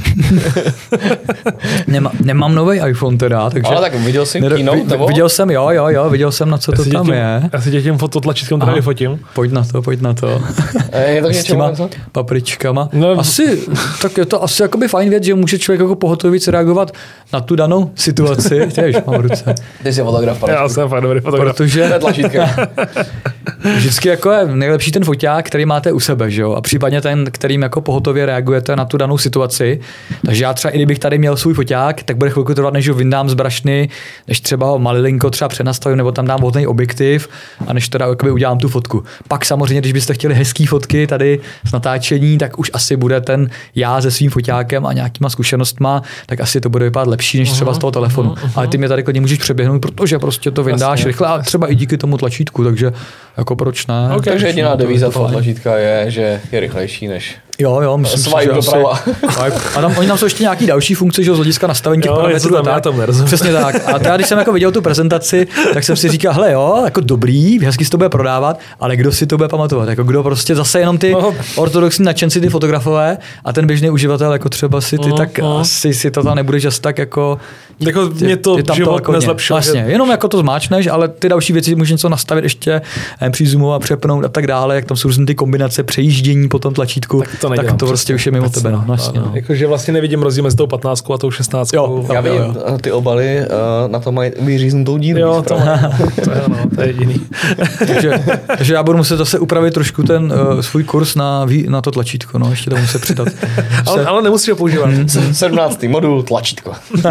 Speaker 3: Nemám nový iPhone teda, takže...
Speaker 2: Ale tak viděl jsi keynote, nebo?
Speaker 3: Viděl jsem, jo, viděl jsem, na co to tam je.
Speaker 1: Já si tě tím fototlačítkem teda vyfotím.
Speaker 3: Pojď na to.
Speaker 2: Je to
Speaker 3: s těma papričkama. No. Tak je to asi jakoby fajn věc, že může člověk jako pohotově reagovat na tu danou situaci. Těž mám v ruce.
Speaker 2: Ty jsi fotograf.
Speaker 1: Já jsem fakt dobrý fotograf.
Speaker 3: Protože vždycky jako je nejlepší ten foťák, který máte u sebe, že jo? A případně ten, kterým jako pohotově reagujete na tu danou situaci. Takže já třeba, i kdybych tady měl svůj foťák, tak bude chvilku trvat, než ho vyndám z brašny, než třeba ho malilinko třeba přenastavím, nebo tam dám vhodný objektiv a než teda jakoby udělám tu fotku. Pak samozřejmě, když byste chtěli hezký fotky tady z natáčení, tak už asi bude ten já se svým foťákem a nějakýma zkušenostma, tak asi to bude vypadat lepší než třeba z toho telefonu. Ale ty mě tady klidně můžeš přeběhnout, protože prostě to vyndáš rychle a třeba i díky tomu tlačítku, takže jako proč ne?
Speaker 2: Okay, takže jediná devíza toho tlačítka je, že je rychlejší než
Speaker 3: Jo, myslím si, že
Speaker 2: doprava.
Speaker 3: A oni tam jsou ještě nějaký další funkce, že z hlediska nastavení těch parametrů. Přesně tak. A teda, když jsem jako viděl tu prezentaci, tak jsem si říkal, hele jo, jako dobrý, hezky se to bude prodávat, ale kdo si to bude pamatovat? Jako kdo prostě zase jenom ty ortodoxní nadšenci, ty fotografové a ten běžný uživatel, jako třeba si ty, tak asi si to tam nebudeš asi tak jako
Speaker 1: mě to život nezlepšilo.
Speaker 3: Vlastně, jenom jako to zmáčneš, ale ty další věci můžeš něco nastavit ještě, přizumovat, přepnout a tak dále, jak tam jsou různé ty kombinace přejíždění po tom tlačítku. Tak to prostě už je mimo tebe.
Speaker 1: Jakože vlastně nevidím rozdíl mezi tou 15 a tou 16.
Speaker 2: Já vidím, ty obaly na to mají vyříznutou díru.
Speaker 1: Jo, to je jediný.
Speaker 3: takže já budu muset zase upravit trošku ten svůj kurz na to tlačítko. No, ještě to musím přidat.
Speaker 1: ale nemusíš ho používat.
Speaker 2: 17. modul tlačítko.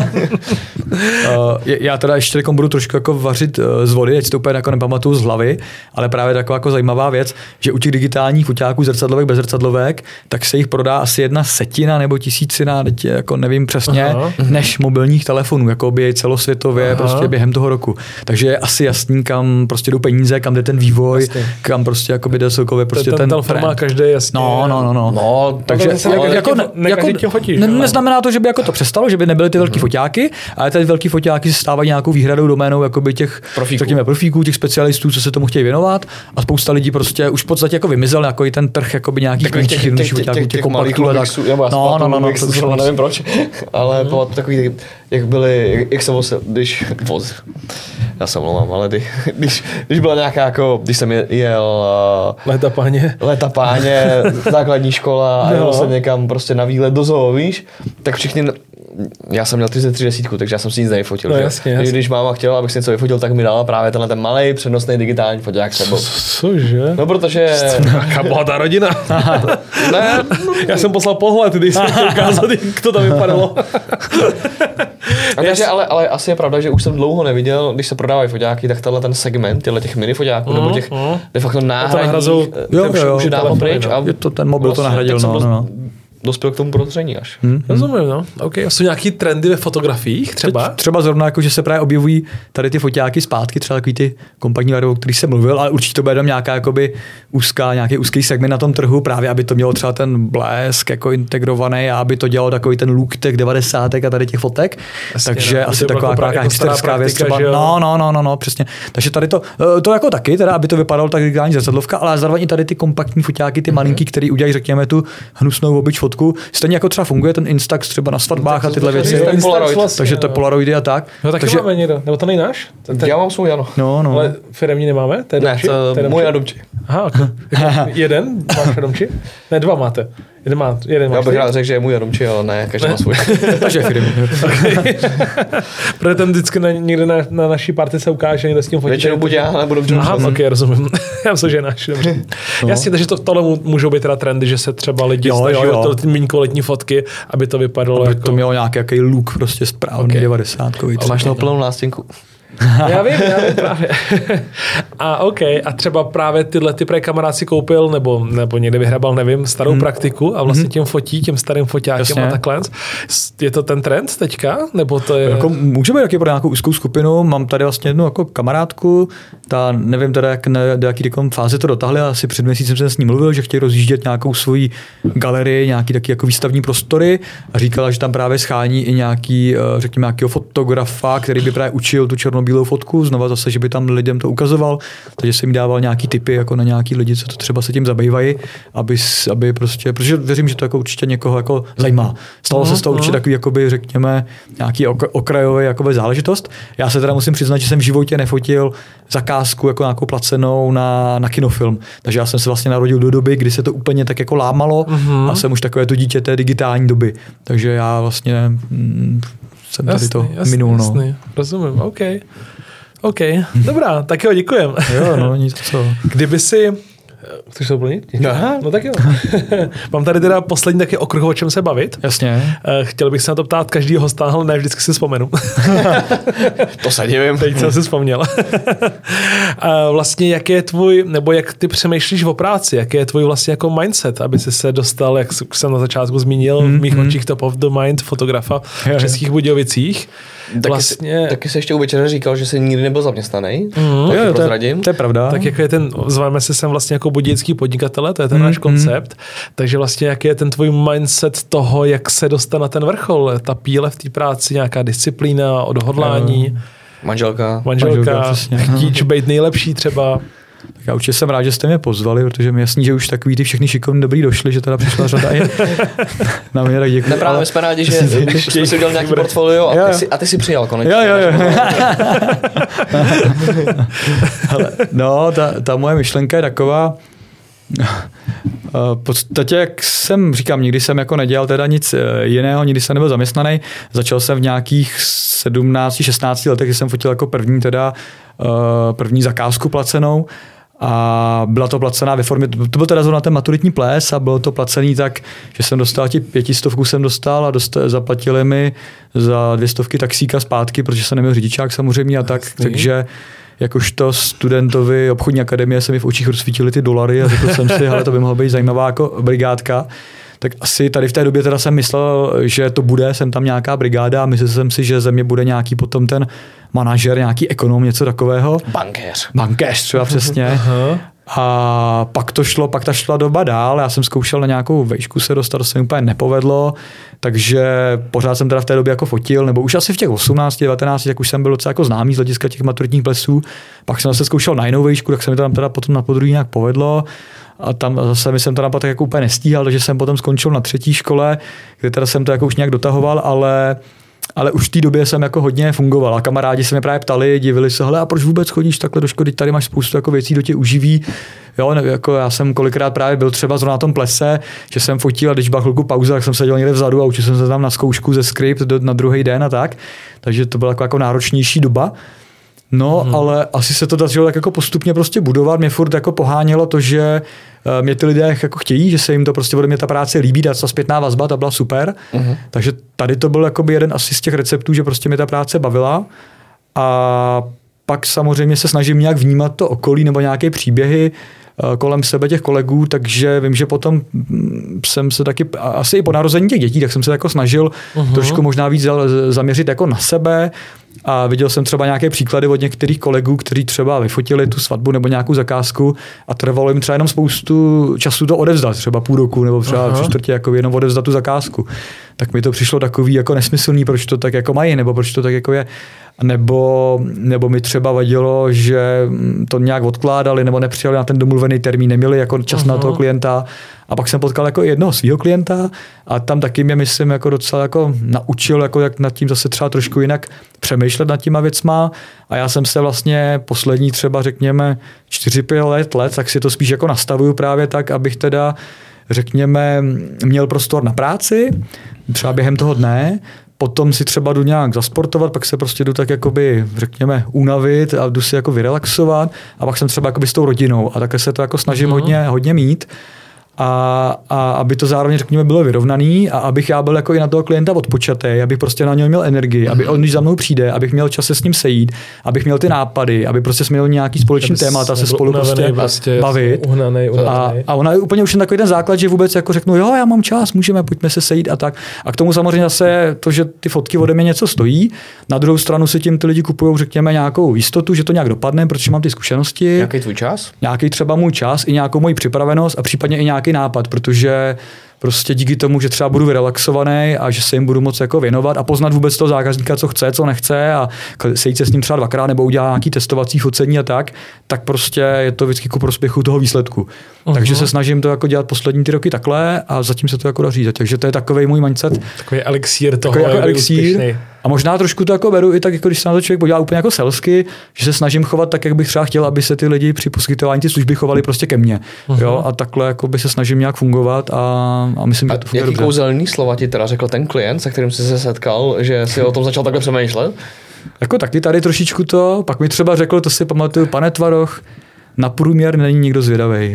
Speaker 3: Já teda ještě budu trošku jako vařit z vody, ať si to úplně jako nepamatuju z hlavy, ale právě taková jako zajímavá věc, že u těch digitálních foťáků zrcadlovek, bez zrcadlovek, tak se jich prodá asi 1/100 nebo 1000, jako nevím přesně, než mobilních telefonů, jako by celosvětově prostě během toho roku. Takže je asi jasný, kam prostě jdou peníze, kam jde ten vývoj, kam prostě jako by jde celkově prostě ten
Speaker 1: telefon má každý jasně.
Speaker 3: No, takže neznamená to, že by jako to přestalo, že by nebyly ty velký foťáky, ale ty velký foťáky se stávají nějakou výhradou doménou jakoby těch profíků, těch specialistů, co se tomu chtějí věnovat, a spousta lidí prostě už v podstatě jako vymizel jako i ten trh jakoby nějakých menších foťáků, těch kompaktů a tak.
Speaker 2: No, nevím proč, ale takový, jak byly, jak jsem když já se omlouvám, ale když byla nějaká jako, když jsem jel Léta páně, základní škola a jel jsem někam prostě na výlet do zoo, víš, tak všichni, já jsem měl 3310, takže já jsem si nic nevyfotil.
Speaker 1: No, jasně.
Speaker 2: Když máma chtěla, abych si něco vyfotil, tak mi dala právě tenhle ten malej přednostný digitální foťák s sebou.
Speaker 1: Cože?
Speaker 2: No, protože...
Speaker 1: Jaká bohatá rodina.
Speaker 2: Ne.
Speaker 1: Já jsem poslal pohled, když jsem chtěl ukázat, jak to tam vypadalo.
Speaker 2: Takže, ale asi je pravda, že už jsem dlouho neviděl, když se prodávají foťáky, tak tenhle ten segment, těch mini foťáků, nebo těch de facto náhradních, už je dávno pryč. A
Speaker 3: je to ten mobil to nahradil,
Speaker 2: dospěl k tomu prozření až.
Speaker 1: Rozumím, no. Okay. A jsou nějaký trendy ve fotografiích třeba?
Speaker 3: Třeba zrovna jako, že se právě objevují tady ty foťáky zpátky, třeba takový ty kompaktní varianty, o kterých jsem mluvil, ale určitě to bude tam nějaká jakoby nějaký úzký segment na tom trhu, právě aby to mělo třeba ten blesk jako integrovaný a aby to dělalo takový ten look těch 90. a tady těch fotek. Jasně, takže asi taková nějaká hipsterská věc třeba. No, přesně. Takže tady to jako taky, teda, aby to vypadalo tak digitální zrcadlovka, ale zároveň i tady ty kompaktní foťáky, ty malinký, který udělají, řekněme, tu hnusnou obyč fotku. Stejně jako třeba funguje ten Instax třeba na svatbách a tyhle věci. Takže to je Polaroidy a tak.
Speaker 1: No taky máme někdo, nebo to není náš?
Speaker 2: Já mám svůj, ano.
Speaker 3: No.
Speaker 1: Ale firemní nemáme?
Speaker 2: Ne, to můj Adomči.
Speaker 1: Aha, jeden máš Adomči? Ne, dva máte. Jeden máš.
Speaker 2: Já bych rád řekl, že je můj Adomči, ale ne, každý má svůj.
Speaker 3: Takže firemní.
Speaker 1: Protože ten vždycky někde na naší party se ukáže, někde s tím fotit.
Speaker 2: Většinou buď já, ale budu Adomči.
Speaker 1: Aha, ok, rozumím. Já myslím, že je náš. Dobře. No. Jasně, takže tohle můžou být teda trendy, že se třeba lidi snaží o ty méně kvalitní fotky, aby to vypadalo
Speaker 3: aby
Speaker 1: jako...
Speaker 3: to mělo nějaký look prostě správný 90kový.
Speaker 2: A máš plnou nástěnku.
Speaker 1: Já vím právě. A třeba právě tyhle ty kamarád si koupil, nebo někde vyhrabal, nevím, starou praktiku a vlastně tím fotí, tím starým foťákem a takhle. Je to ten trend teďka? Nebo to je...
Speaker 3: Jako, může být taky pro nějakou úzkou skupinu. Mám tady vlastně jednu jako kamarádku, ta nevím teda, do jaký fáze to dotáhli, asi před měsícem jsem s ní mluvil, že chtějí rozjíždět nějakou svoji galerii, nějaký taky jako výstavní prostory a říkala, že tam právě schání i nějaký, řekněme, nějakého fotografa, který by právě učil tu černobílou fotku, znova zase, že by tam lidem to ukazoval, takže jsem jim dával nějaký tipy jako na nějaký lidi, co to třeba se tím zabývají, aby prostě, protože věřím, že to jako určitě někoho jako zajímá. Stalo se z toho určitě takový, jakoby, řekněme, nějaký okrajový jakoby záležitost. Já se teda musím přiznat, že jsem v životě nefotil zakázku jako nějakou placenou na kinofilm. Takže já jsem se vlastně narodil do doby, kdy se to úplně tak jako lámalo a jsem už takové to dítě té digitální doby. Takže já vlastně jsem tady to minul.
Speaker 1: Jasný. Rozumím, OK. Dobrá, tak jo, děkujem.
Speaker 3: Jo, no nic co.
Speaker 1: Kdyby si... Chceš to doplnit?
Speaker 2: Aha.
Speaker 1: No tak jo. Mám tady teda poslední taky okruh, o čem se bavit.
Speaker 3: Jasně.
Speaker 1: Chtěl bych se na to ptát každýho hosta, ale ne vždycky si vzpomenu.
Speaker 2: To se divím.
Speaker 1: Teď jsem si vzpomněl. Vlastně jak je tvůj, nebo jak ty přemýšlíš o práci, jaký je tvůj vlastně jako mindset, aby jsi se dostal, jak jsem na začátku zmínil, v mých očích top of the mind fotografa v Českých Budějovicích.
Speaker 2: Taky se ještě u večera říkal, že jsi nikdy nebyl zaměstnaný.
Speaker 3: To je pravda.
Speaker 1: Tak jako je ten, zváme se sem vlastně jako budějický podnikatele, to je ten náš koncept. Takže vlastně jaký je ten tvůj mindset toho, jak se dostat na ten vrchol, ta píle v té práci, nějaká disciplína, odhodlání.
Speaker 2: Manželka,
Speaker 1: chtíč být nejlepší třeba.
Speaker 3: Tak já určitě jsem rád, že jste mě pozvali, protože mi jasný, že už takový ty všechny šikovní dobrý došli, že teda přišla řada i na mě, tak děkuji.
Speaker 2: Neprávě jsme rádi, že jsme si udělali nějaký portfolio a ty si přijal konečně.
Speaker 3: Jo. No, ta moje myšlenka je taková, v podstatě, jak jsem říkám, nikdy jsem jako nedělal teda nic jiného, nikdy jsem nebyl zaměstnaný. Začal jsem v nějakých 17-16 letech, kdy jsem fotil jako první zakázku placenou a byla to placená ve formě, to byl teda zrovna ten maturitní ples a bylo to placený tak, že jsem dostal 500 jsem dostal a zaplatili mi za 200 taxíka zpátky, protože jsem neměl řidičák samozřejmě a tak, takže jakožto studentovi obchodní akademie se mi v očích rozsvítily ty dolary a řekl jsem si, hele, to by mohla být zajímavá jako brigádka. Tak asi tady v té době teda jsem myslel, že to bude, jsem tam nějaká brigáda a myslel jsem si, že ze mě bude nějaký potom ten manažer, nějaký ekonom, něco takového. Bankéř třeba přesně. A pak ta šla doba dál, já jsem zkoušel na nějakou vejšku se dostat, to se mi úplně nepovedlo, takže pořád jsem teda v té době jako fotil, nebo už asi v těch 18, 19, tak už jsem byl docela jako známý z hlediska těch maturitních plesů, pak jsem se zkoušel na jinou vejšku, tak se mi to tam teda potom na podruhé nějak povedlo a tam zase mi jsem to tak jako úplně nestíhal, takže jsem potom skončil na třetí škole, kde teda jsem to jako už nějak dotahoval, ale už v té době jsem jako hodně fungoval a kamarádi se mě právě ptali, divili se, hele, a proč vůbec chodíš takhle do školy, tady máš spoustu jako věcí, do tě uživí. Jo, jako já jsem kolikrát právě byl třeba zrovna na tom plese, že jsem fotil a když byla chvilku pauza, tak jsem seděl někde vzadu a učil jsem se tam na zkoušku ze skript na druhý den a tak. Takže to byla jako náročnější doba. No, ale asi se to začalo tak jako postupně prostě budovat. Mě furt jako pohánělo to, že mě ty lidé jako chtějí, že se jim to prostě ode mě ta práce líbí, dát ta zpětná vazba, ta byla super. Takže tady to byl jakoby jeden asi z těch receptů, že prostě mě ta práce bavila. A pak samozřejmě se snažím nějak vnímat to okolí nebo nějaké příběhy kolem sebe těch kolegů, takže vím, že potom jsem se taky, asi i po narození těch dětí, tak jsem se jako snažil trošku možná víc zaměřit jako na sebe a viděl jsem třeba nějaké příklady od některých kolegů, kteří třeba vyfotili tu svatbu nebo nějakou zakázku a trvalo jim třeba jenom spoustu času to odevzdat, třeba půl roku nebo třeba 3/4 jako jenom odevzdat tu zakázku. tak mi to přišlo takový jako nesmyslný, proč to tak jako mají, nebo proč to tak jako je. Nebo mi třeba vadilo, že to nějak odkládali nebo nepřijali na ten domluvený termín, neměli jako čas na toho klienta. A pak jsem potkal jako jednoho svého klienta a tam taky mě, myslím, jako docela jako naučil, jako jak nad tím zase třeba trošku jinak přemýšlet nad těma věcma. A já jsem se vlastně poslední třeba, řekněme, 4-5 let, tak si to spíš jako nastavuju právě tak, abych teda, řekněme, měl prostor na práci, třeba během toho dne, potom si třeba jdu nějak zasportovat, pak se prostě jdu tak jakoby, řekněme, unavit a jdu si jako vyrelaxovat a pak jsem třeba jakoby s tou rodinou a také se to jako snažím hodně mít. A aby to zároveň, řekněme, bylo vyrovnaný a abych já byl jako i na toho klienta odpočatý, abych prostě na něj měl energii, aby on, když za mnou přijde, abych měl čas se s ním sejít, abych měl ty nápady, aby prostě jsme měli nějaký společný témata, se spolu prostě bavit.
Speaker 1: Unanej.
Speaker 3: A ona je úplně už takový ten základ, že vůbec jako řeknu, jo, já mám čas, můžeme, pojďme se sejít a tak. A k tomu samozřejmě zase to, že ty fotky ode mě něco stojí. Na druhou stranu si tím ty lidi kupují, řekněme, nějakou jistotu, že to nějak dopadne, protože mám ty zkušenosti.
Speaker 2: Nějaký tvůj čas?
Speaker 3: Nějaký třeba můj čas i nějakou moji připravenost a případně i nějaký nápad, protože prostě díky tomu, že třeba budu vyrelaxovaný a že se jim budu moc jako věnovat a poznat vůbec toho zákazníka, co chce, co nechce a sejít se s ním třeba 2krát nebo udělat nějaký testovací focení a tak prostě je to vždycky ku prospěchu toho výsledku. Takže se snažím to jako dělat poslední 3 roky takhle a zatím se to jako daří. Takže to je takovej můj mindset.
Speaker 1: Takový elixír toho.
Speaker 3: Takový jako elixír. A možná trošku to jako beru i tak, jako když se na to člověk podívá úplně jako selsky, že se snažím chovat tak, jak bych třeba chtěl, aby se ty lidi při poskytování ty služby chovali prostě ke mně. Jo? A takhle jako by se snažím nějak fungovat a myslím, že to funguje
Speaker 2: dobře. Jaký kouzelný slova ti teda řekl ten klient, se kterým jsi se setkal, že si o tom začal takhle přemýšlet?
Speaker 3: Jako taky tady trošičku to, pak mi třeba řekl, to si pamatuju, pane Tvaroch, na průměr není nikdo zvědavej.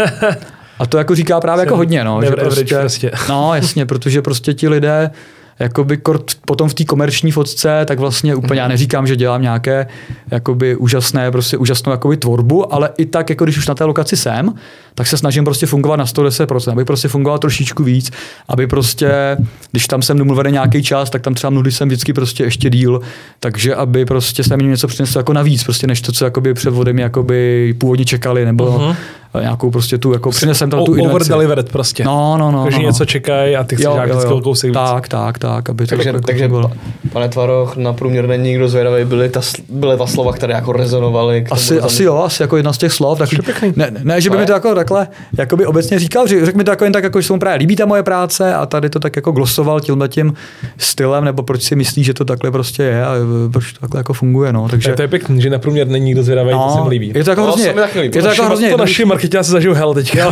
Speaker 3: A to jako říká právě jako hodně, no, že prostě, no jasně, protože prostě ti lidé jakoby potom v té komerční fotce, tak vlastně úplně já neříkám, že dělám nějaké jakoby úžasnou jakoby tvorbu, ale i tak, jako když už na té lokaci jsem, tak se snažím prostě fungovat na 110%, aby prostě fungoval trošičku víc, aby prostě, když tam jsem domluvený nějaký čas, tak tam třeba mluvil jsem vždycky prostě ještě díl, takže aby prostě se mi něco přineslo jako navíc, prostě než to, co jakoby před vodem jakoby původně čekali, nebo nějakou prostě tu, jako přinesem tam tu invenci.
Speaker 1: Over-delivered prostě.
Speaker 3: No.
Speaker 1: Takže něco čekají a ty chceš nějak vždycky kousek víc.
Speaker 3: Tak, aby
Speaker 2: takže,
Speaker 3: to
Speaker 2: takže pane Tvaroch, na průměr není nikdo zvědavý, byly ta slova, které jako rezonovaly.
Speaker 3: Asi jako jedna z těch slov. Tak, ne, že by mi to jako takhle jakoby obecně říkal, že řekl mi to jako jen tak, jako, že se mu právě líbí ta moje práce a tady to tak jako glosoval tím stylem, nebo proč si myslí, že to takhle prostě je a proč to takhle jako funguje. No. Takže,
Speaker 1: to je pěkný, že na průměr není nikdo zvědavý, to se mi líbí.
Speaker 3: Je to jako hrozně
Speaker 1: to naši marketáci zažiju hell teďka.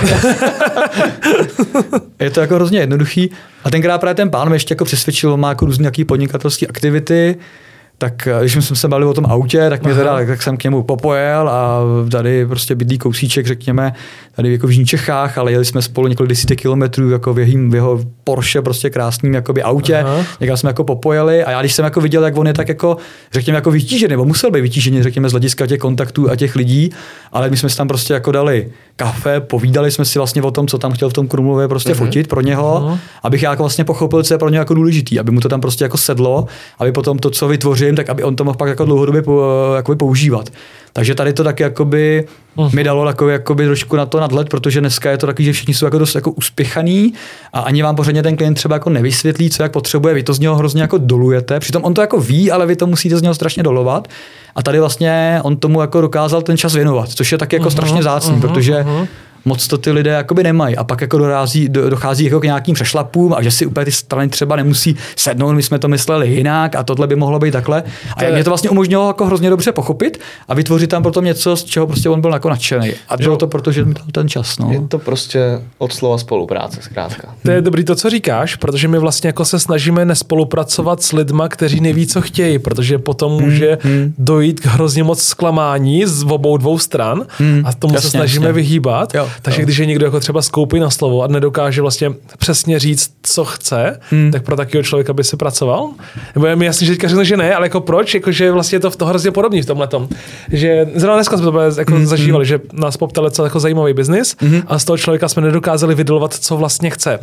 Speaker 3: Je to jako hrozně jednoduchý. A tenkrát právě ten pán mě ještě jako přesvědčil, má jako různé nějaký podnikatelské aktivity, tak když jsme se bavili o tom autě, tak mě teda, tak jsem k němu popojel a tady prostě bydlí kousíček, řekněme, tady jako v Jižních Čechách, ale jeli jsme spolu několik desítek kilometrů jako v jeho Porsche, prostě krásným jakoby autě, někam jsme jako popojeli a já když jsem jako viděl, jak on je tak jako, řekněme, jako vytížený, nebo musel být vytížený, řekněme, z hlediska těch kontaktů a těch lidí, ale my jsme si tam prostě jako dali kafe, povídali jsme si vlastně o tom, co tam chtěl v tom Krumlově prostě fotit pro něho, abych já jako vlastně pochopil, co je pro něho jako důležitý, aby mu to tam prostě jako sedlo, aby potom to, co vytvořím, tak aby on to mohl pak jako dlouhodobě používat. Takže tady to taky jakoby mi dalo takový jakoby trošku na to nadhled, protože dneska je to takový, že všichni jsou jako dost jako uspěchaný a ani vám pořádně ten klient třeba jako nevysvětlí, co jak potřebuje, vy to z něho hrozně jako dolujete. Přitom on to jako ví, ale vy to musíte z něho strašně dolovat. A tady vlastně on tomu jako dokázal ten čas věnovat, což je taky jako strašně vzácný, protože moc to ty lidé jakoby nemají a pak jako dochází jako k nějakým přešlapům a že si úplně ty strany třeba nemusí sednout, my jsme to mysleli jinak a tohle by mohlo být takhle. A mě to vlastně umožnilo jako hrozně dobře pochopit a vytvořit tam potom něco, z čeho prostě on byl jako nadšený. A bylo to proto, že mi dal ten čas. No.
Speaker 2: Je to prostě od slova spolupráce, zkrátka.
Speaker 1: To je dobrý to, co říkáš, protože my vlastně jako se snažíme nespolupracovat s lidma, kteří neví, co chtějí, protože potom může dojít k hrozně moc zklamání z obou dvou stran a tomu se snažíme vyhýbat. Takže když je někdo jako třeba skoupí na slovo a nedokáže vlastně přesně říct, co chce, tak pro takového člověka by se pracoval. Nebo je mi jasný, že teďka řekne, že ne, ale jako proč? Jako, že vlastně je to hrozně podobný v tomhletom. Že zrovna dneska jsme to jako zažívali, že nás poptali co jako zajímavý biznis a z toho člověka jsme nedokázali vydolovat, co vlastně chce.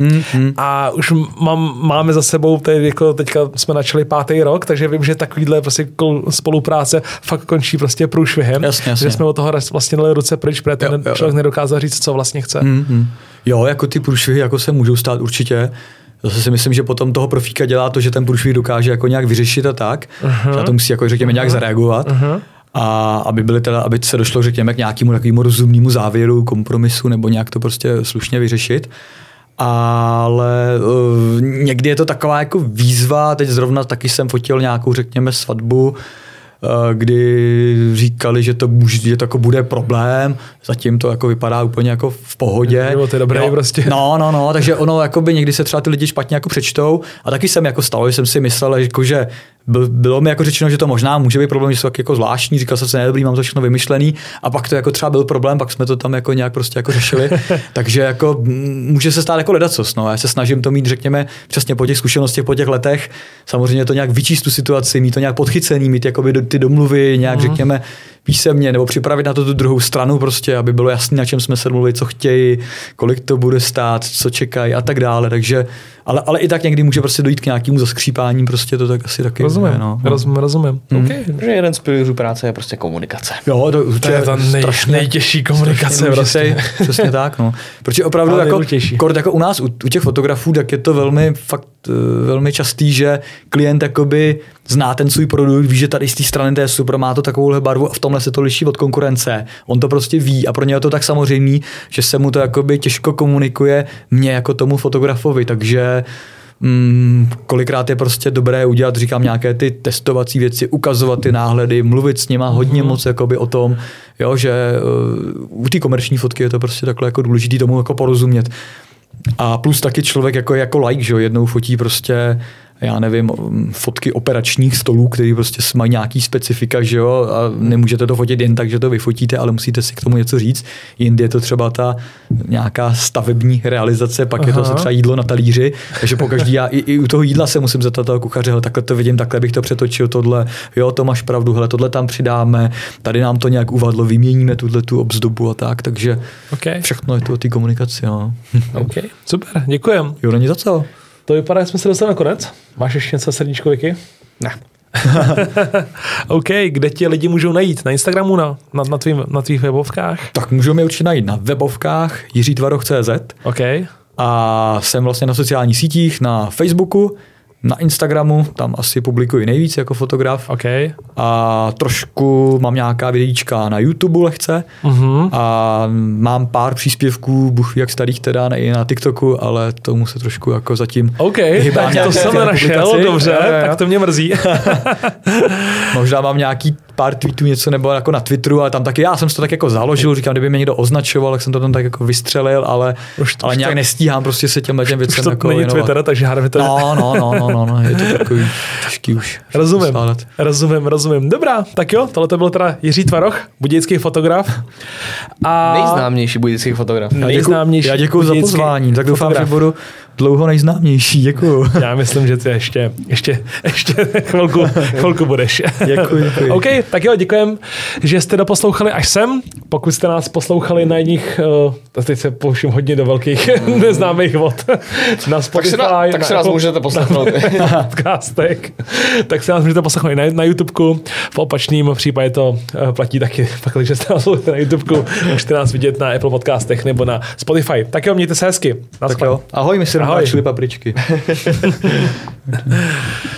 Speaker 1: A už máme za sebou, jako teďka jsme načali 5. rok, takže vím, že takovýhle prostě spolupráce fakt končí prostě průšvihem.
Speaker 3: Jasně.
Speaker 1: Že jsme od toho vlastně dali ruce pryč, protože ten člověk nedokázal říct, co vlastně chce.
Speaker 3: Jo, jako ty průšvihy jako se můžou stát určitě. Zase si myslím, že potom toho profíka dělá to, že ten průšvih dokáže jako nějak vyřešit a tak. Na to musí jako řekněme nějak zareagovat. A aby se došlo řekněme k nějakému takovému rozumnému závěru, kompromisu nebo nějak to prostě slušně vyřešit. Ale někdy je to taková jako výzva, teď zrovna taky jsem fotil nějakou řekněme svatbu, kdy říkali, že to jako bude problém, zatím to jako vypadá úplně jako v pohodě.
Speaker 1: To je dobré prostě.
Speaker 3: No, takže ono jakoby někdy se třeba ty lidi špatně jako přečtou a taky jsem jako stalo, že jsem si myslel, že bylo mi jako řečeno, že to možná může být problém, že jsou jako zvláštní, říkal jsem si nedobrý, mám to všechno vymyšlený a pak to jako třeba byl problém, pak jsme to tam jako nějak prostě jako řešili, takže jako může se stát jako ledacos, no. Já se snažím to mít, řekněme, přesně po těch zkušenostech, po těch letech, samozřejmě to nějak vyčíst tu situaci, mít to nějak podchycený, mít jakoby ty domluvy, nějak řekněme písemně, nebo připravit na to tu druhou stranu prostě, aby bylo jasné, na čem jsme se mluvili, co chtějí, kolik to bude stát, co čekají a tak dále, takže ale i tak někdy může prostě dojít k nějakému zaskřípání, prostě to tak asi taky.
Speaker 1: Rozumím.
Speaker 2: Okay. Že jeden z pilířů práce je prostě komunikace.
Speaker 3: Jo, to je
Speaker 1: ta nejtěžší komunikace.
Speaker 3: Prostě. Přesně tak, no. Protože opravdu jako u nás, u těch fotografů, tak je to velmi častý, že klient jakoby zná ten svůj produkt, ví, že tady z té strany to je super, má to takovouhle barvu a v tomhle se to liší od konkurence. On to prostě ví a pro něj je to tak samozřejmé, že se mu to jakoby těžko komunikuje mně jako tomu fotografovi, takže kolikrát je prostě dobré udělat, říkám, nějaké ty testovací věci, ukazovat ty náhledy, mluvit s nima hodně moc jakoby o tom, jo, že u té komerční fotky je to prostě takhle jako důležitý tomu jako porozumět. A plus taky člověk jako like, že jo, jednou fotí prostě já nevím, fotky operačních stolů, který prostě mají nějaký specifika, že jo, a nemůžete to fotit jen tak, že to vyfotíte, ale musíte si k tomu něco říct. Jindy je to třeba ta nějaká stavební realizace, pak je to třeba jídlo na talíři, takže pokaždý já i u toho jídla se musím zeptat toho kuchaře, hele, takhle to vidím, takhle bych to přetočil, tohle, jo, to máš pravdu, hele, tohle tam přidáme, tady nám to nějak uvadlo, vyměníme tu obzdobu a tak, takže všechno je to o té komunikaci, no.
Speaker 1: OK, super, děkujem.
Speaker 3: Jo, není za co.
Speaker 1: To vypadá, že jsme se dostali na konec. Máš ještě něco srdíčko, Vicky?
Speaker 2: Ne.
Speaker 1: OK, kde tě lidi můžou najít? Na Instagramu, na tvých webovkách?
Speaker 3: Tak můžou mě určitě najít na webovkách jiřitvaroch.cz.
Speaker 1: OK.
Speaker 3: A jsem vlastně na sociálních sítích, na Facebooku, na Instagramu, tam asi publikuji nejvíc jako fotograf.
Speaker 1: Okay.
Speaker 3: A trošku mám nějaká videíčka na YouTube lehce. A mám pár příspěvků, bůh ví jak starých teda, i na TikToku, ale tomu se trošku jako zatím
Speaker 1: tak to jsem nenašel, dobře, tak to mě mrzí.
Speaker 3: Možná mám nějaký pár tweetů něco nebo jako na Twitteru, ale tam taky já jsem to tak jako založil, říkám, kdyby mě někdo označoval, tak jsem to tam tak jako vystřelil, ale nějak nestíhám prostě se těmhle těm věcem jako
Speaker 1: není věnovat. Twitter, takže hádám to.
Speaker 3: No, je to takový těžký už.
Speaker 1: Rozumím. Dobrá, tak jo, tohle to byl teda Jiří Tvaroch, budějický fotograf. A
Speaker 2: nejznámější budějický fotograf.
Speaker 3: Já děkuju za pozvání, tak doufám, že budu dlouho nejznámější, děkuju.
Speaker 1: Já myslím, že ty ještě chvilku budeš.
Speaker 3: Děkuji.
Speaker 1: OK, tak jo, děkujem, že jste doposlouchali až sem. Pokud jste nás poslouchali na jedních, teď se pouštím hodně do velkých neznámých vod, na Spotify.
Speaker 2: Tak se nás můžete poslechnout.
Speaker 1: Na podcastech. Tak se nás můžete poslechnout na YouTubeku. V opačném případě to platí taky, když jste nás poslouchali na YouTubeku, můžete nás vidět na Apple podcastech nebo na Spotify. Tak jo, mějte se hezky.
Speaker 3: Tak jo. Ahoj, my si čili papričky.